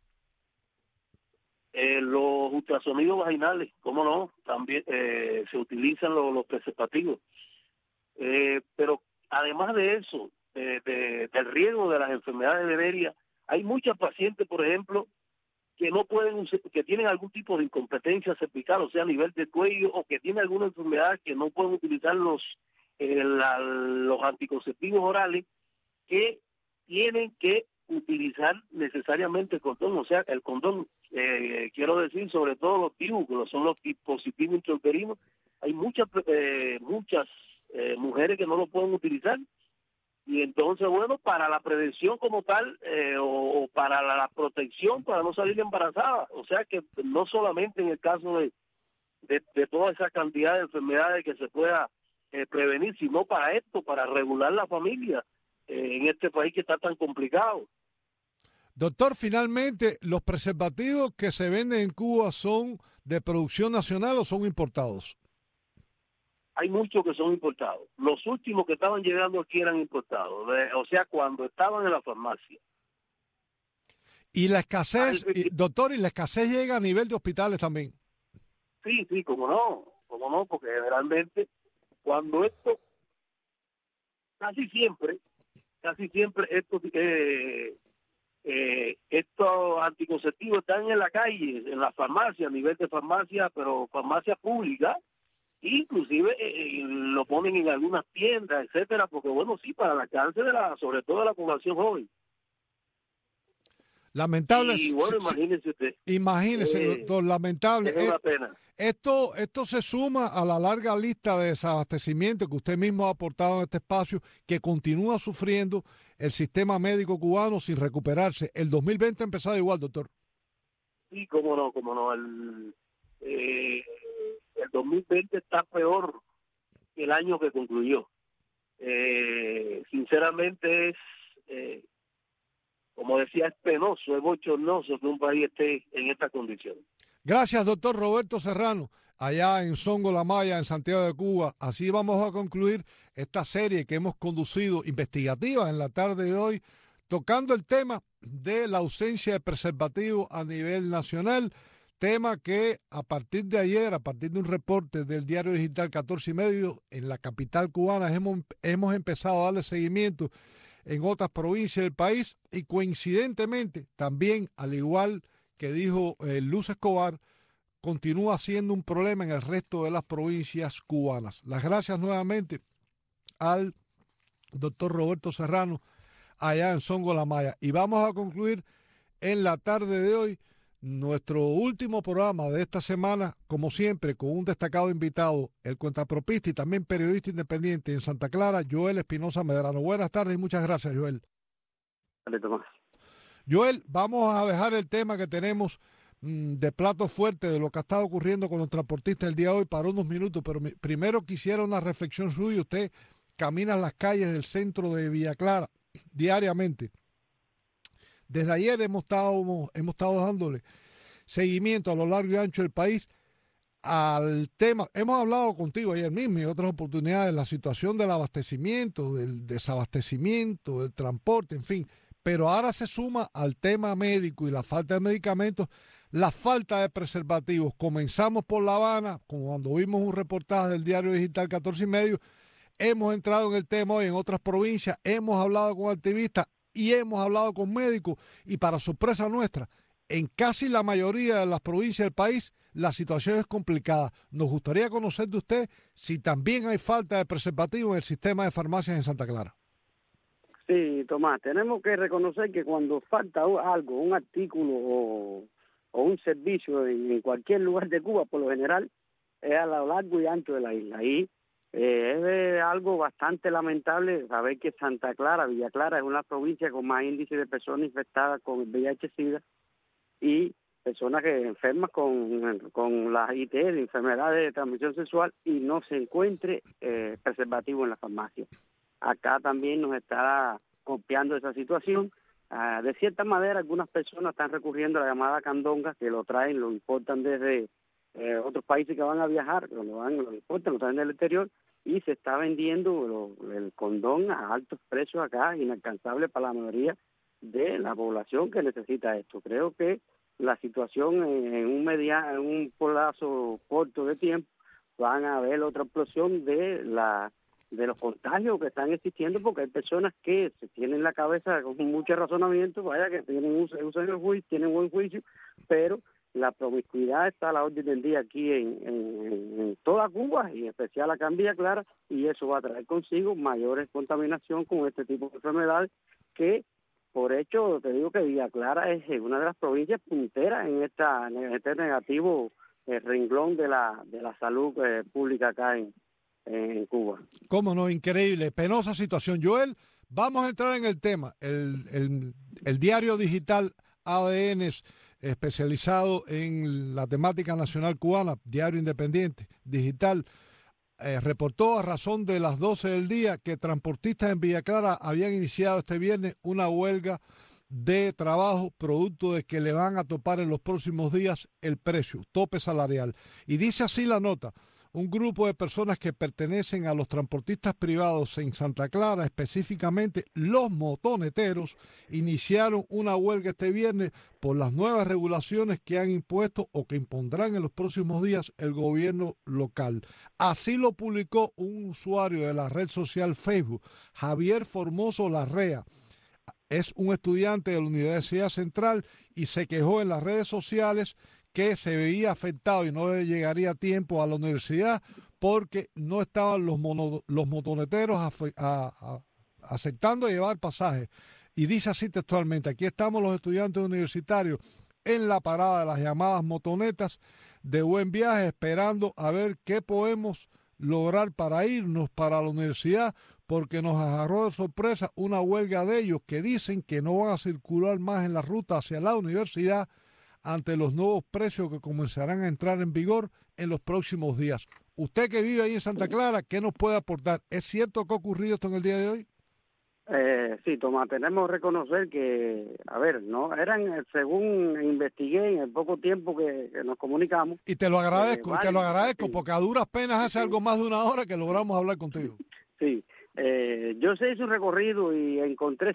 [SPEAKER 19] los ultrasonidos vaginales, cómo no, también se utilizan los preservativos, pero además de eso, del riesgo de las enfermedades venéreas, hay muchas pacientes, por ejemplo, que no pueden, que tienen algún tipo de incompetencia cervical, o sea, a nivel de cuello, o que tienen alguna enfermedad que no pueden utilizar los anticonceptivos orales, que tienen que utilizar necesariamente el condón. O sea, el condón, quiero decir, sobre todo los DIU, que son los dispositivos intrauterinos, hay muchas mujeres que no lo pueden utilizar. Y entonces, bueno, para la prevención como tal, o para la protección, para no salir embarazada. O sea que no solamente en el caso de toda esa cantidad de enfermedades que se pueda prevenir, sino para esto, para regular la familia en este país que está tan complicado.
[SPEAKER 8] Doctor, finalmente, ¿los preservativos que se venden en Cuba son de producción nacional o son importados?
[SPEAKER 19] Hay muchos que son importados. Los últimos que estaban llegando aquí eran importados, o sea, cuando estaban en la farmacia.
[SPEAKER 8] Y la escasez, doctor, ¿y la escasez llega a nivel de hospitales también?
[SPEAKER 19] Sí, cómo no, porque generalmente cuando esto, casi siempre estos anticonceptivos están en la calle, en la farmacia, a nivel de farmacia, pero farmacia pública, inclusive lo ponen en algunas tiendas, etcétera, porque bueno, sí, para el alcance sobre todo de la población joven.
[SPEAKER 8] Lamentable.
[SPEAKER 19] Y bueno, imagínese usted.
[SPEAKER 8] Imagínese, doctor, lamentable.
[SPEAKER 19] Es una pena.
[SPEAKER 8] Esto se suma a la larga lista de desabastecimiento que usted mismo ha aportado en este espacio, que continúa sufriendo el sistema médico cubano sin recuperarse. El 2020 ha empezado igual, doctor.
[SPEAKER 19] Sí, cómo no. El 2020 está peor que el año que concluyó. Sinceramente es, como decía, es penoso, es bochornoso que un país esté en esta condición.
[SPEAKER 8] Gracias, doctor Roberto Serrano, allá en Songolamaya, en Santiago de Cuba. Así vamos a concluir esta serie que hemos conducido, investigativa, en la tarde de hoy, tocando el tema de la ausencia de preservativos a nivel nacional, tema que a partir de ayer, a partir de un reporte del diario digital 14 y medio, en la capital cubana hemos empezado a darle seguimiento en otras provincias del país, y coincidentemente también, al igual que dijo Luz Escobar, continúa siendo un problema en el resto de las provincias cubanas. Las gracias nuevamente al doctor Roberto Serrano allá en Songolamaya. Y vamos a concluir en la tarde de hoy nuestro último programa de esta semana, como siempre, con un destacado invitado, el cuentapropista y también periodista independiente en Santa Clara, Joel Espinosa Medrano. Buenas tardes y muchas gracias, Joel.
[SPEAKER 20] Dale, Tomás.
[SPEAKER 8] Joel, vamos a dejar el tema que tenemos de plato fuerte de lo que ha estado ocurriendo con los transportistas el día de hoy para unos minutos, pero primero quisiera una reflexión suya. Usted camina las calles del centro de Villa Clara diariamente. Desde ayer hemos estado dándole seguimiento a lo largo y ancho del país al tema. Hemos hablado contigo ayer mismo y otras oportunidades, la situación del abastecimiento, del desabastecimiento, del transporte, en fin. Pero ahora se suma al tema médico y la falta de medicamentos, la falta de preservativos. Comenzamos por La Habana, como cuando vimos un reportaje del diario digital 14 y medio. Hemos entrado en el tema hoy en otras provincias, hemos hablado con activistas y hemos hablado con médicos, y para sorpresa nuestra, en casi la mayoría de las provincias del país la situación es complicada. Nos gustaría conocer de usted si también hay falta de preservativos en el sistema de farmacias en Santa Clara.
[SPEAKER 20] Sí, Tomás, tenemos que reconocer que cuando falta algo, un artículo o un servicio en cualquier lugar de Cuba, por lo general, es a lo largo y ancho de la isla. Y es algo bastante lamentable saber que Santa Clara, Villa Clara, es una provincia con más índice de personas infectadas con el VIH-Sida y personas que enfermas con las ITS, enfermedades de transmisión sexual, y no se encuentre preservativo en la farmacia. Acá también nos está copiando esa situación. De cierta manera, algunas personas están recurriendo a la llamada candonga, que lo traen, lo importan desde otros países que van a viajar, lo importan, lo traen del exterior, y se está vendiendo el condón a altos precios acá, inalcanzable para la mayoría de la población que necesita esto. Creo que la situación en un plazo corto de tiempo van a haber otra explosión de los contagios que están existiendo, porque hay personas que se tienen la cabeza con mucho razonamiento, vaya, que usan el juicio, tienen buen juicio, pero la promiscuidad está a la orden del día aquí en toda Cuba, y en especial acá en Villa Clara, y eso va a traer consigo mayores contaminación con este tipo de enfermedades, que por hecho te digo que Villa Clara es una de las provincias punteras en este negativo renglón de la salud pública acá en Cuba.
[SPEAKER 8] Cómo no, increíble, penosa situación. Joel, vamos a entrar en el tema. El diario digital ADN especializado en la temática nacional cubana, diario independiente digital, reportó a razón de las 12 del día que transportistas en Villa Clara habían iniciado este viernes una huelga de trabajo producto de que le van a topar en los próximos días el precio, tope salarial. Y dice así la nota: un grupo de personas que pertenecen a los transportistas privados en Santa Clara, específicamente los motoneteros, iniciaron una huelga este viernes por las nuevas regulaciones que han impuesto o que impondrán en los próximos días el gobierno local. Así lo publicó un usuario de la red social Facebook, Javier Formoso Larrea. Es un estudiante de la Universidad Central y se quejó en las redes sociales que se veía afectado y no le llegaría a tiempo a la universidad porque no estaban los motoneteros aceptando llevar pasajes. Y dice así textualmente: aquí estamos los estudiantes universitarios en la parada de las llamadas motonetas de Buen Viaje, esperando a ver qué podemos lograr para irnos para la universidad, porque nos agarró de sorpresa una huelga de ellos que dicen que no van a circular más en la ruta hacia la universidad ante los nuevos precios que comenzarán a entrar en vigor en los próximos días. Usted que vive ahí en Santa Clara, ¿qué nos puede aportar? ¿Es cierto que ha ocurrido esto en el día de hoy?
[SPEAKER 20] Sí, Tomás, tenemos que reconocer que, no eran, según investigué en el poco tiempo que nos comunicamos.
[SPEAKER 8] Y te lo agradezco, sí, porque a duras penas hace algo más de una hora que logramos hablar contigo.
[SPEAKER 20] Sí, yo hice un recorrido y encontré,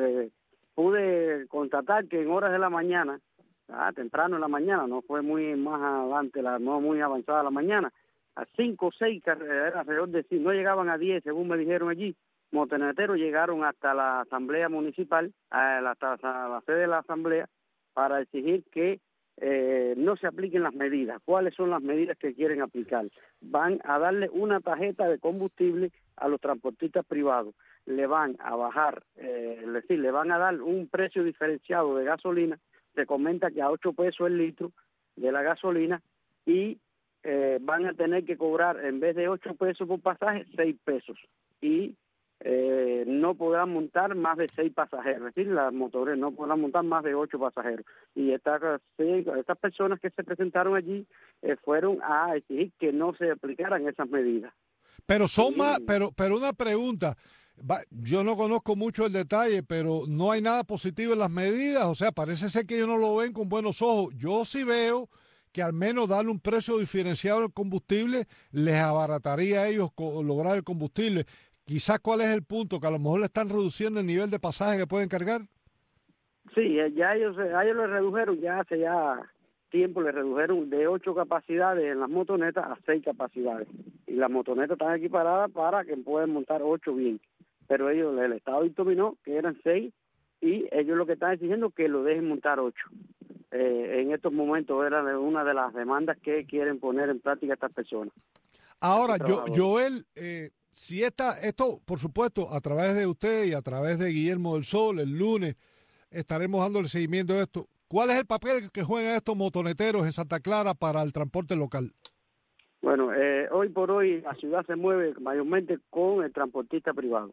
[SPEAKER 20] pude constatar que en horas de la mañana, temprano en la mañana, no fue muy más adelante, no muy avanzada la mañana, a 5 o 6 carreras alrededor de no llegaban a 10, según me dijeron allí, motoneteros llegaron hasta la asamblea municipal, hasta la sede de la asamblea, para exigir que no se apliquen las medidas. ¿Cuáles son las medidas que quieren aplicar? Van a darle una tarjeta de combustible a los transportistas privados, le van a bajar, es decir, le van a dar un precio diferenciado de gasolina, se comenta que a 8 pesos el litro de la gasolina y van a tener que cobrar, en vez de 8 pesos por pasaje, 6 pesos. Y no podrán montar más de 6 pasajeros, es decir, las motoreras no podrán montar más de 8 pasajeros. Y estas personas que se presentaron allí fueron a exigir que no se aplicaran esas medidas.
[SPEAKER 8] Pero son más, pero una pregunta, yo no conozco mucho el detalle, pero no hay nada positivo en las medidas, o sea, parece ser que ellos no lo ven con buenos ojos. Yo sí veo que al menos darle un precio diferenciado al combustible les abarataría a ellos lograr el combustible. Quizás cuál es el punto, que a lo mejor le están reduciendo el nivel de pasaje que pueden cargar.
[SPEAKER 20] Sí, ya ellos le redujeron, ya hace tiempo le redujeron de 8 capacidades en las motonetas a 6 capacidades. Y las motonetas están equiparadas para que puedan montar 8 bien. Pero el Estado dictaminó que eran 6 y ellos lo que están exigiendo es que lo dejen montar 8. En estos momentos era una de las demandas que quieren poner en práctica estas personas.
[SPEAKER 8] Ahora, Joel, si esto, por supuesto, a través de usted y a través de Guillermo del Sol, el lunes estaremos dándole seguimiento a esto. ¿Cuál es el papel que juegan estos motoneteros en Santa Clara para el transporte local?
[SPEAKER 20] Bueno, hoy por hoy la ciudad se mueve mayormente con el transportista privado.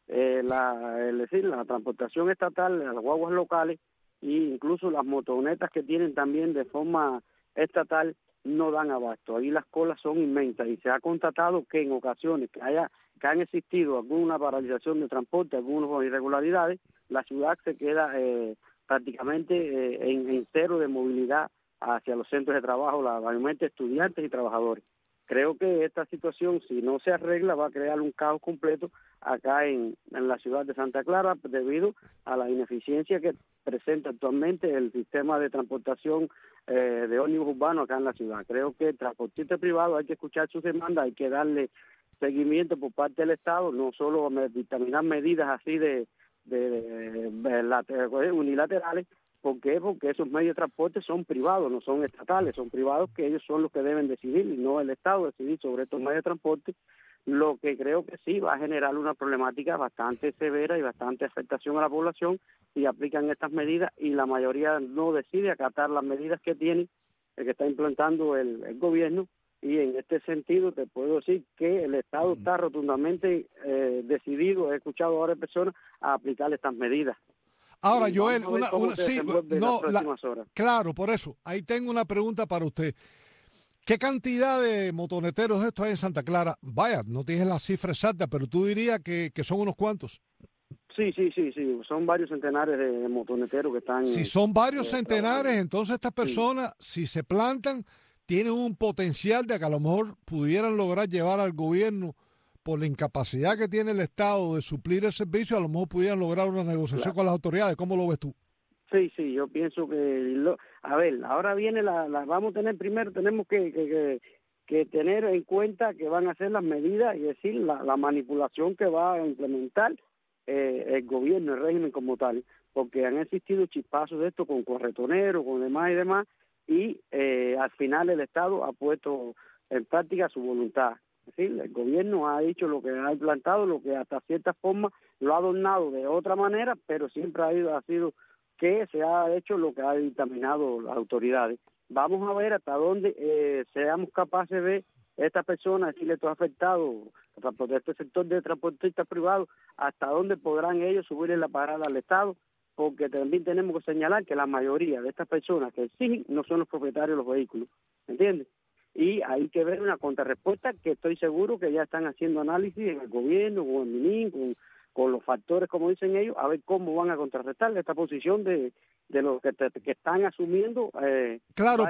[SPEAKER 20] Es decir, la transportación estatal, las guaguas locales e incluso las motonetas que tienen también de forma estatal no dan abasto. Ahí las colas son inmensas y se ha constatado que en ocasiones que han existido alguna paralización de transporte, algunas irregularidades, la ciudad se queda prácticamente en cero de movilidad hacia los centros de trabajo, mayormente estudiantes y trabajadores. Creo que esta situación, si no se arregla, va a crear un caos completo acá en la ciudad de Santa Clara debido a la ineficiencia que presenta actualmente el sistema de transportación de ómnibus urbano acá en la ciudad. Creo que el transportista privado hay que escuchar sus demandas, hay que darle seguimiento por parte del Estado, no solo dictaminar medidas así de unilaterales. ¿Por qué? Porque esos medios de transporte son privados, no son estatales, son privados, que ellos son los que deben decidir y no el Estado decidir sobre estos medios de transporte, lo que creo que sí va a generar una problemática bastante severa y bastante afectación a la población si aplican estas medidas y la mayoría no decide acatar las medidas que tiene, que está implantando el gobierno. Y en este sentido te puedo decir que el Estado está rotundamente decidido, he escuchado ahora personas, a aplicar estas medidas.
[SPEAKER 8] Ahora,
[SPEAKER 20] y
[SPEAKER 8] Joel,
[SPEAKER 20] horas.
[SPEAKER 8] Claro, por eso, ahí tengo una pregunta para usted. ¿Qué cantidad de motoneteros estos hay en Santa Clara? Vaya, no tienes la cifra exacta, pero tú dirías que son unos cuantos.
[SPEAKER 20] Sí, son varios centenares de motoneteros que están...
[SPEAKER 8] Si son varios centenares, entonces estas personas, si se plantan, tienen un potencial de que a lo mejor pudieran lograr llevar al gobierno, por la incapacidad que tiene el Estado de suplir el servicio, a lo mejor pudieran lograr una negociación con las autoridades. ¿Cómo lo ves tú?
[SPEAKER 20] Sí, yo pienso que... ahora viene vamos a tener primero, tenemos que tener en cuenta que van a hacer las medidas, y decir, la manipulación que va a implementar el gobierno, el régimen como tal, porque han existido chispazos de esto con corretoneros, con demás y demás, y al final el Estado ha puesto en práctica su voluntad. Es decir, el gobierno ha dicho lo que ha implantado, lo que hasta cierta forma lo ha adornado de otra manera, pero siempre ha sido que se ha hecho lo que ha dictaminado las autoridades. Vamos a ver hasta dónde seamos capaces de estas personas, decirle estos afectados, de este sector de transportistas privados, hasta dónde podrán ellos subirle la parada al Estado, porque también tenemos que señalar que la mayoría de estas personas que exigen no son los propietarios de los vehículos, ¿entiendes? Y hay que ver una contrarrespuesta que estoy seguro que ya están haciendo análisis en el gobierno, con el MININ, con los factores, como dicen ellos, a ver cómo van a contrarrestar esta posición de los que están asumiendo.
[SPEAKER 8] Claro,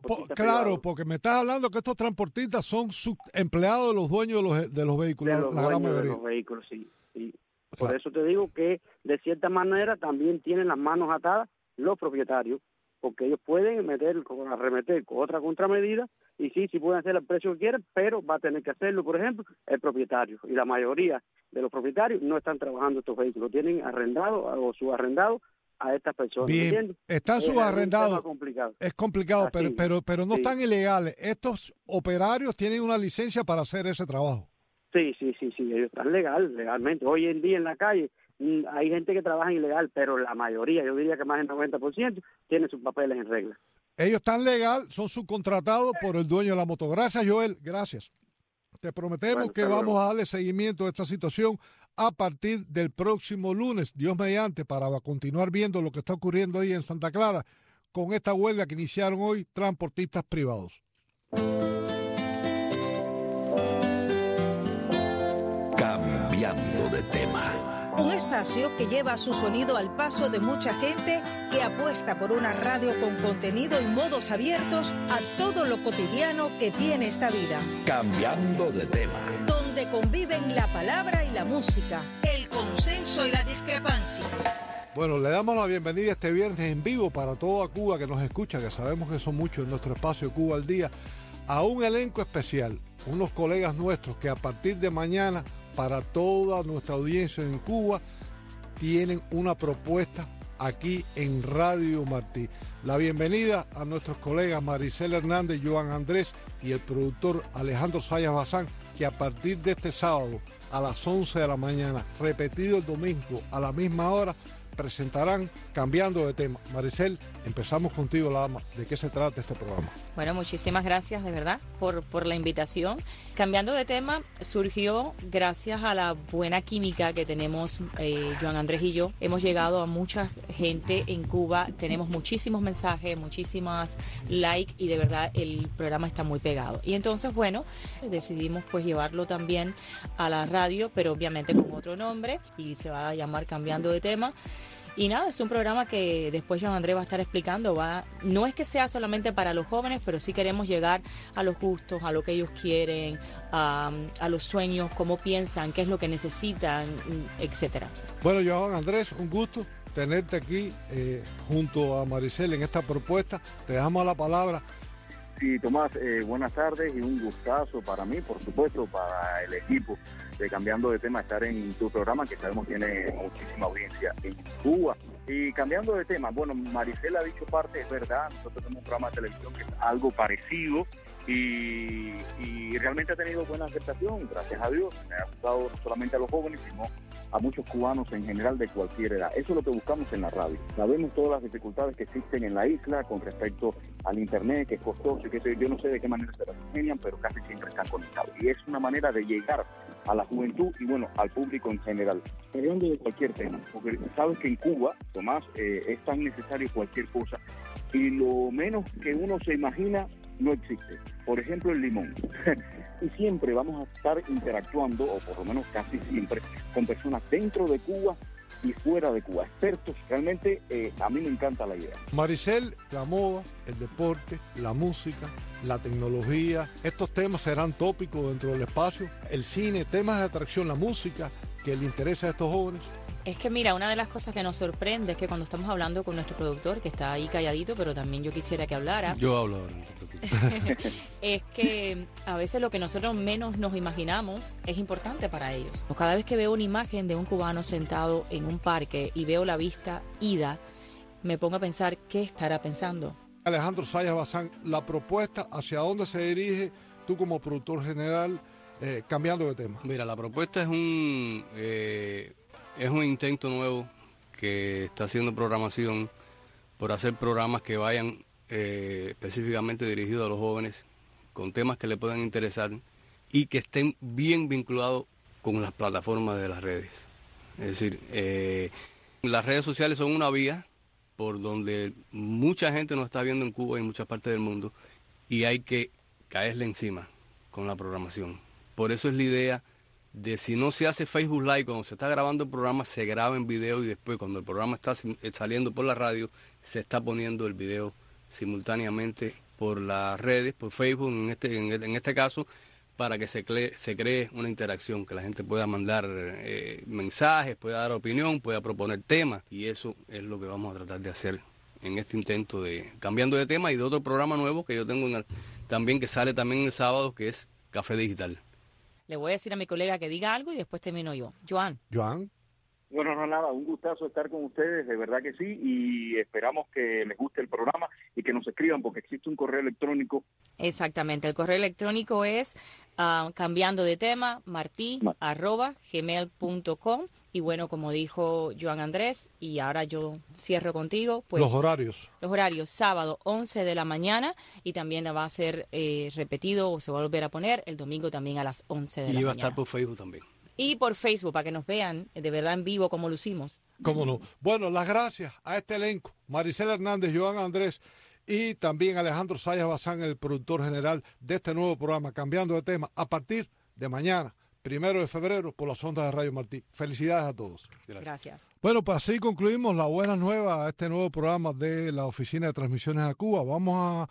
[SPEAKER 8] porque me estás hablando que estos transportistas son empleados de los dueños de los vehículos.
[SPEAKER 20] De los dueños de los vehículos, sí. Por eso te digo que de cierta manera también tienen las manos atadas los propietarios, porque ellos pueden arremeter con otra contramedida y sí pueden hacer el precio que quieren, pero va a tener que hacerlo, por ejemplo, el propietario. Y la mayoría de los propietarios no están trabajando estos vehículos, tienen arrendado o subarrendado a estas personas.
[SPEAKER 8] Bien,
[SPEAKER 20] ¿entiendes?
[SPEAKER 8] Están subarrendados. Es complicado,
[SPEAKER 20] así,
[SPEAKER 8] pero no están ilegales. Estos operarios tienen una licencia para hacer ese trabajo.
[SPEAKER 20] Sí, ellos están legalmente. Hoy en día en la calle hay gente que trabaja ilegal, pero la mayoría, yo diría que más del 90%, tiene sus papeles en regla.
[SPEAKER 8] Ellos están legal, son subcontratados por el dueño de la moto. Gracias, Joel, gracias. Te prometemos que vamos a darle seguimiento a esta situación a partir del próximo lunes, Dios mediante, para continuar viendo lo que está ocurriendo ahí en Santa Clara con esta huelga que iniciaron hoy transportistas privados.
[SPEAKER 17] Cambiando de tema.
[SPEAKER 21] Un espacio que lleva su sonido al paso de mucha gente que apuesta por una radio con contenido y modos abiertos a todo lo cotidiano que tiene esta vida.
[SPEAKER 17] Cambiando de tema.
[SPEAKER 21] Donde conviven la palabra y la música, el consenso y la discrepancia.
[SPEAKER 8] Bueno, le damos la bienvenida este viernes en vivo para toda Cuba que nos escucha, que sabemos que son muchos en nuestro espacio Cuba al Día, a un elenco especial, unos colegas nuestros que a partir de mañana, para toda nuestra audiencia en Cuba, tienen una propuesta aquí en Radio Martí. La bienvenida a nuestros colegas Maricel Hernández, Joan Andrés y el productor Alejandro Sayas Bazán, que a partir de este sábado a las 11 de la mañana, repetido el domingo a la misma hora, presentarán Cambiando de Tema. Maricel, empezamos contigo, Lama. ¿De qué se trata este programa?
[SPEAKER 22] Bueno, muchísimas gracias de verdad por la invitación. Cambiando de Tema surgió gracias a la buena química que tenemos Joan Andrés y yo. Hemos llegado a mucha gente en Cuba, tenemos muchísimos mensajes, muchísimas likes y de verdad el programa está muy pegado. Y entonces, bueno, decidimos pues llevarlo también a la radio, pero obviamente con otro nombre y se va a llamar Cambiando de Tema. Y nada, es un programa que después Joan Andrés va a estar explicando. No es que sea solamente para los jóvenes, pero sí queremos llegar a los gustos, a lo que ellos quieren, a los sueños, cómo piensan, qué es lo que necesitan, etcétera.
[SPEAKER 8] Bueno, Joan Andrés, un gusto tenerte aquí junto a Maricel en esta propuesta. Te dejamos la palabra.
[SPEAKER 12] Sí, Tomás, buenas tardes y un gustazo para mí, por supuesto, para el equipo de Cambiando de Tema, estar en tu programa, que sabemos tiene muchísima audiencia en Cuba. Y cambiando de tema, bueno, Maricel ha dicho parte, es verdad, nosotros tenemos un programa de televisión que es algo parecido y realmente ha tenido buena aceptación, gracias a Dios. Me ha gustado no solamente a los jóvenes, sino a muchos cubanos en general de cualquier edad. Eso es lo que buscamos en la radio. Sabemos todas las dificultades que existen en la isla con respecto al internet, que es costoso y que yo no sé de qué manera se las ingenian, pero casi siempre están conectados. Y es una manera de llegar a la juventud y bueno, al público en general, hablando de cualquier tema, porque sabes que en Cuba, Tomás, es tan necesario cualquier cosa y lo menos que uno se imagina no existe. Por ejemplo, el limón. Y siempre vamos a estar interactuando, o por lo menos casi siempre, con personas dentro de Cuba y fuera de Cuba, expertos. Realmente a mí me encanta la idea.
[SPEAKER 8] Maricel, la moda, el deporte, la música, la tecnología, estos temas serán tópicos dentro del espacio, el cine, temas de atracción, la música, que le interesa a estos jóvenes.
[SPEAKER 22] Es que mira, una de las cosas que nos sorprende es que cuando estamos hablando con nuestro productor, que está ahí calladito, pero también yo quisiera que hablara.
[SPEAKER 23] Yo hablo ahora, no te preocupes.
[SPEAKER 22] Es que a veces lo que nosotros menos nos imaginamos es importante para ellos. Cada vez que veo una imagen de un cubano sentado en un parque y veo la vista ida, me pongo a pensar qué estará pensando.
[SPEAKER 8] Alejandro Sayas Bazán, la propuesta, ¿hacia dónde se dirige tú como productor general, cambiando de tema?
[SPEAKER 23] Mira, la propuesta es un intento nuevo que está haciendo programación por hacer programas que vayan específicamente dirigidos a los jóvenes con temas que le puedan interesar y que estén bien vinculados con las plataformas de las redes. Es decir, las redes sociales son una vía por donde mucha gente nos está viendo en Cuba y en muchas partes del mundo y hay que caerle encima con la programación. Por eso es la idea de, si no se hace Facebook Live cuando se está grabando el programa, se graba en video y después cuando el programa está saliendo por la radio, se está poniendo el video simultáneamente por las redes, por Facebook en este caso, para que se cree una interacción, que la gente pueda mandar mensajes, pueda dar opinión, pueda proponer temas, y eso es lo que vamos a tratar de hacer en este intento de Cambiando de Tema y de otro programa nuevo que yo tengo también, que sale también el sábado, que es Café Digital.
[SPEAKER 22] Le voy a decir a mi colega que diga algo y después termino yo. Joan.
[SPEAKER 12] Bueno, no, nada, un gustazo estar con ustedes, de verdad que sí, y esperamos que les guste el programa y que nos escriban, porque existe un correo electrónico.
[SPEAKER 22] Exactamente, el correo electrónico es cambiando de tema, marti@gmail.com. Y bueno, como dijo Joan Andrés, y ahora yo cierro contigo, pues...
[SPEAKER 8] Los horarios.
[SPEAKER 22] Los horarios, sábado 11 de la mañana, y también va a ser repetido, o se va a volver a poner, el domingo también a las 11 de la mañana.
[SPEAKER 23] Y va a estar por Facebook también.
[SPEAKER 22] Y por Facebook, para que nos vean de verdad en vivo cómo lucimos.
[SPEAKER 8] Cómo no. Bueno, las gracias a este elenco, Maricela Hernández, Joan Andrés, y también Alejandro Sayas Bazán, el productor general de este nuevo programa, Cambiando de Tema, a partir de mañana, 1 de febrero, por las ondas de Radio Martí. Felicidades a todos.
[SPEAKER 22] Gracias.
[SPEAKER 8] Bueno, pues así concluimos la buena nueva a este nuevo programa de la Oficina de Transmisiones a Cuba. Vamos a,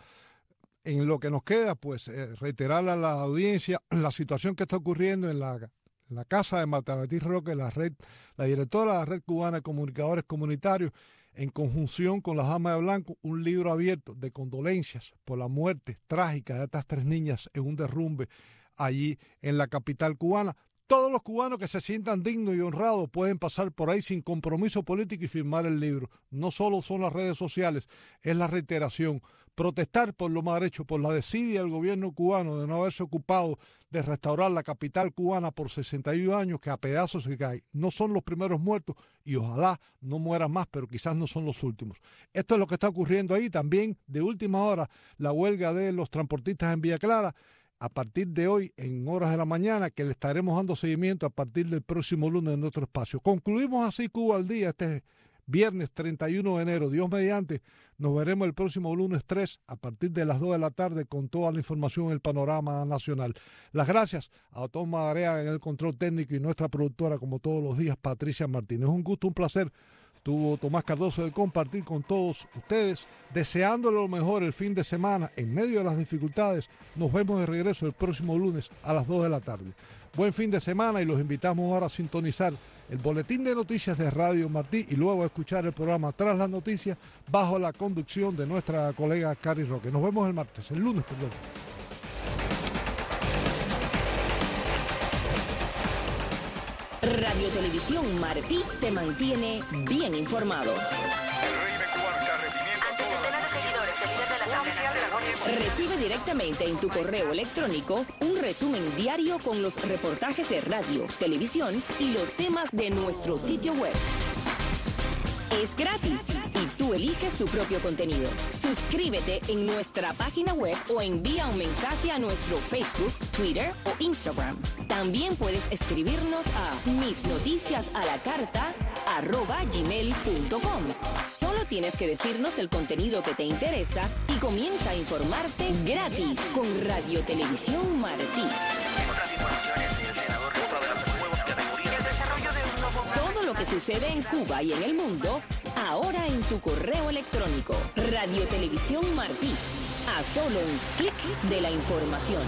[SPEAKER 8] en lo que nos queda, pues reiterar a la audiencia la situación que está ocurriendo en la casa de Marta Beatriz Roque, la directora de la Red Cubana de Comunicadores Comunitarios, en conjunción con las Damas de Blanco, un libro abierto de condolencias por la muerte trágica de estas 3 niñas en un derrumbe allí en la capital cubana. Todos los cubanos que se sientan dignos y honrados pueden pasar por ahí sin compromiso político y firmar el libro. No solo son las redes sociales, es la reiteración. Protestar por lo mal hecho, por la desidia del gobierno cubano de no haberse ocupado de restaurar la capital cubana por 61 años, que a pedazos se cae. No son los primeros muertos y ojalá no mueran más, pero quizás no son los últimos. Esto es lo que está ocurriendo ahí. También de última hora la huelga de los transportistas en Villa Clara. A partir de hoy, en horas de la mañana, que le estaremos dando seguimiento a partir del próximo lunes en nuestro espacio. Concluimos así Cuba al Día este viernes 31 de enero. Dios mediante, nos veremos el próximo lunes 3 a partir de las 2 de la tarde con toda la información en el panorama nacional. Las gracias a Tomás Area en el control técnico y nuestra productora, como todos los días, Patricia Martínez. Un gusto, un placer. Tuvo Tomás Cardoso de compartir con todos ustedes, deseándole lo mejor el fin de semana en medio de las dificultades. Nos vemos de regreso el próximo lunes a las 2 de la tarde. Buen fin de semana y los invitamos ahora a sintonizar el boletín de noticias de Radio Martí y luego a escuchar el programa Tras las Noticias bajo la conducción de nuestra colega Cari Roque. Nos vemos el lunes, perdón.
[SPEAKER 2] Radio Televisión Martí te mantiene bien informado. Recibe directamente en tu correo electrónico un resumen diario con los reportajes de radio, televisión y los temas de nuestro sitio web. Es gratis y tú eliges tu propio contenido. Suscríbete en nuestra página web o envía un mensaje a nuestro Facebook, Twitter o Instagram. También puedes escribirnos a misnoticiasalacarta@gmail.com. Solo tienes que decirnos el contenido que te interesa y comienza a informarte gratis con Radio Televisión Martí. Todo lo que sucede en Cuba y en el mundo, ahora en tu correo electrónico. Radio Televisión Martí. A solo un clic de la información.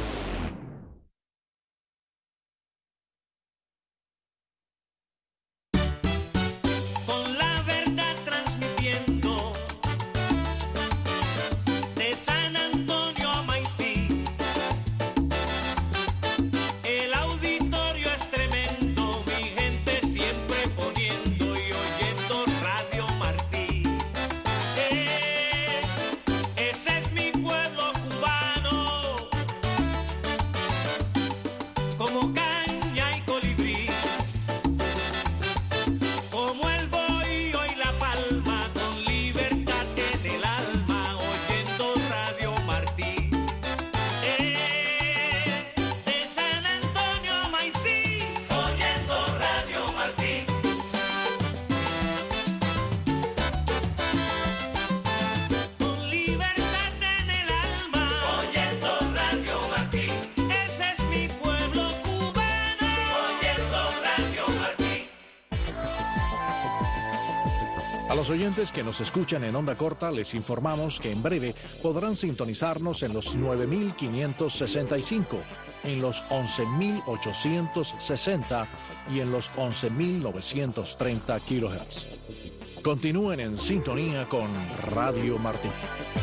[SPEAKER 14] Con la verdad transmitiendo de San Antonio a Maicí. El auditorio es tremendo, mi gente siempre poniendo y oyendo Radio Martí. Ese es mi pueblo cubano, como caña y colibrí. Como el bohío y la palma, con libertad en el alma, oyendo Radio Martí. De San Antonio a Maicí, oyendo Radio Martí. Con libertad en el alma, oyendo Radio Martí. Ese es mi pueblo cubano, oyendo Radio Martí.
[SPEAKER 3] A los oyentes que nos escuchan en onda corta les informamos que en breve podrán sintonizarnos en los 9.565, en los 11.860 y en los 11.930 kHz. Continúen en sintonía con Radio Martí.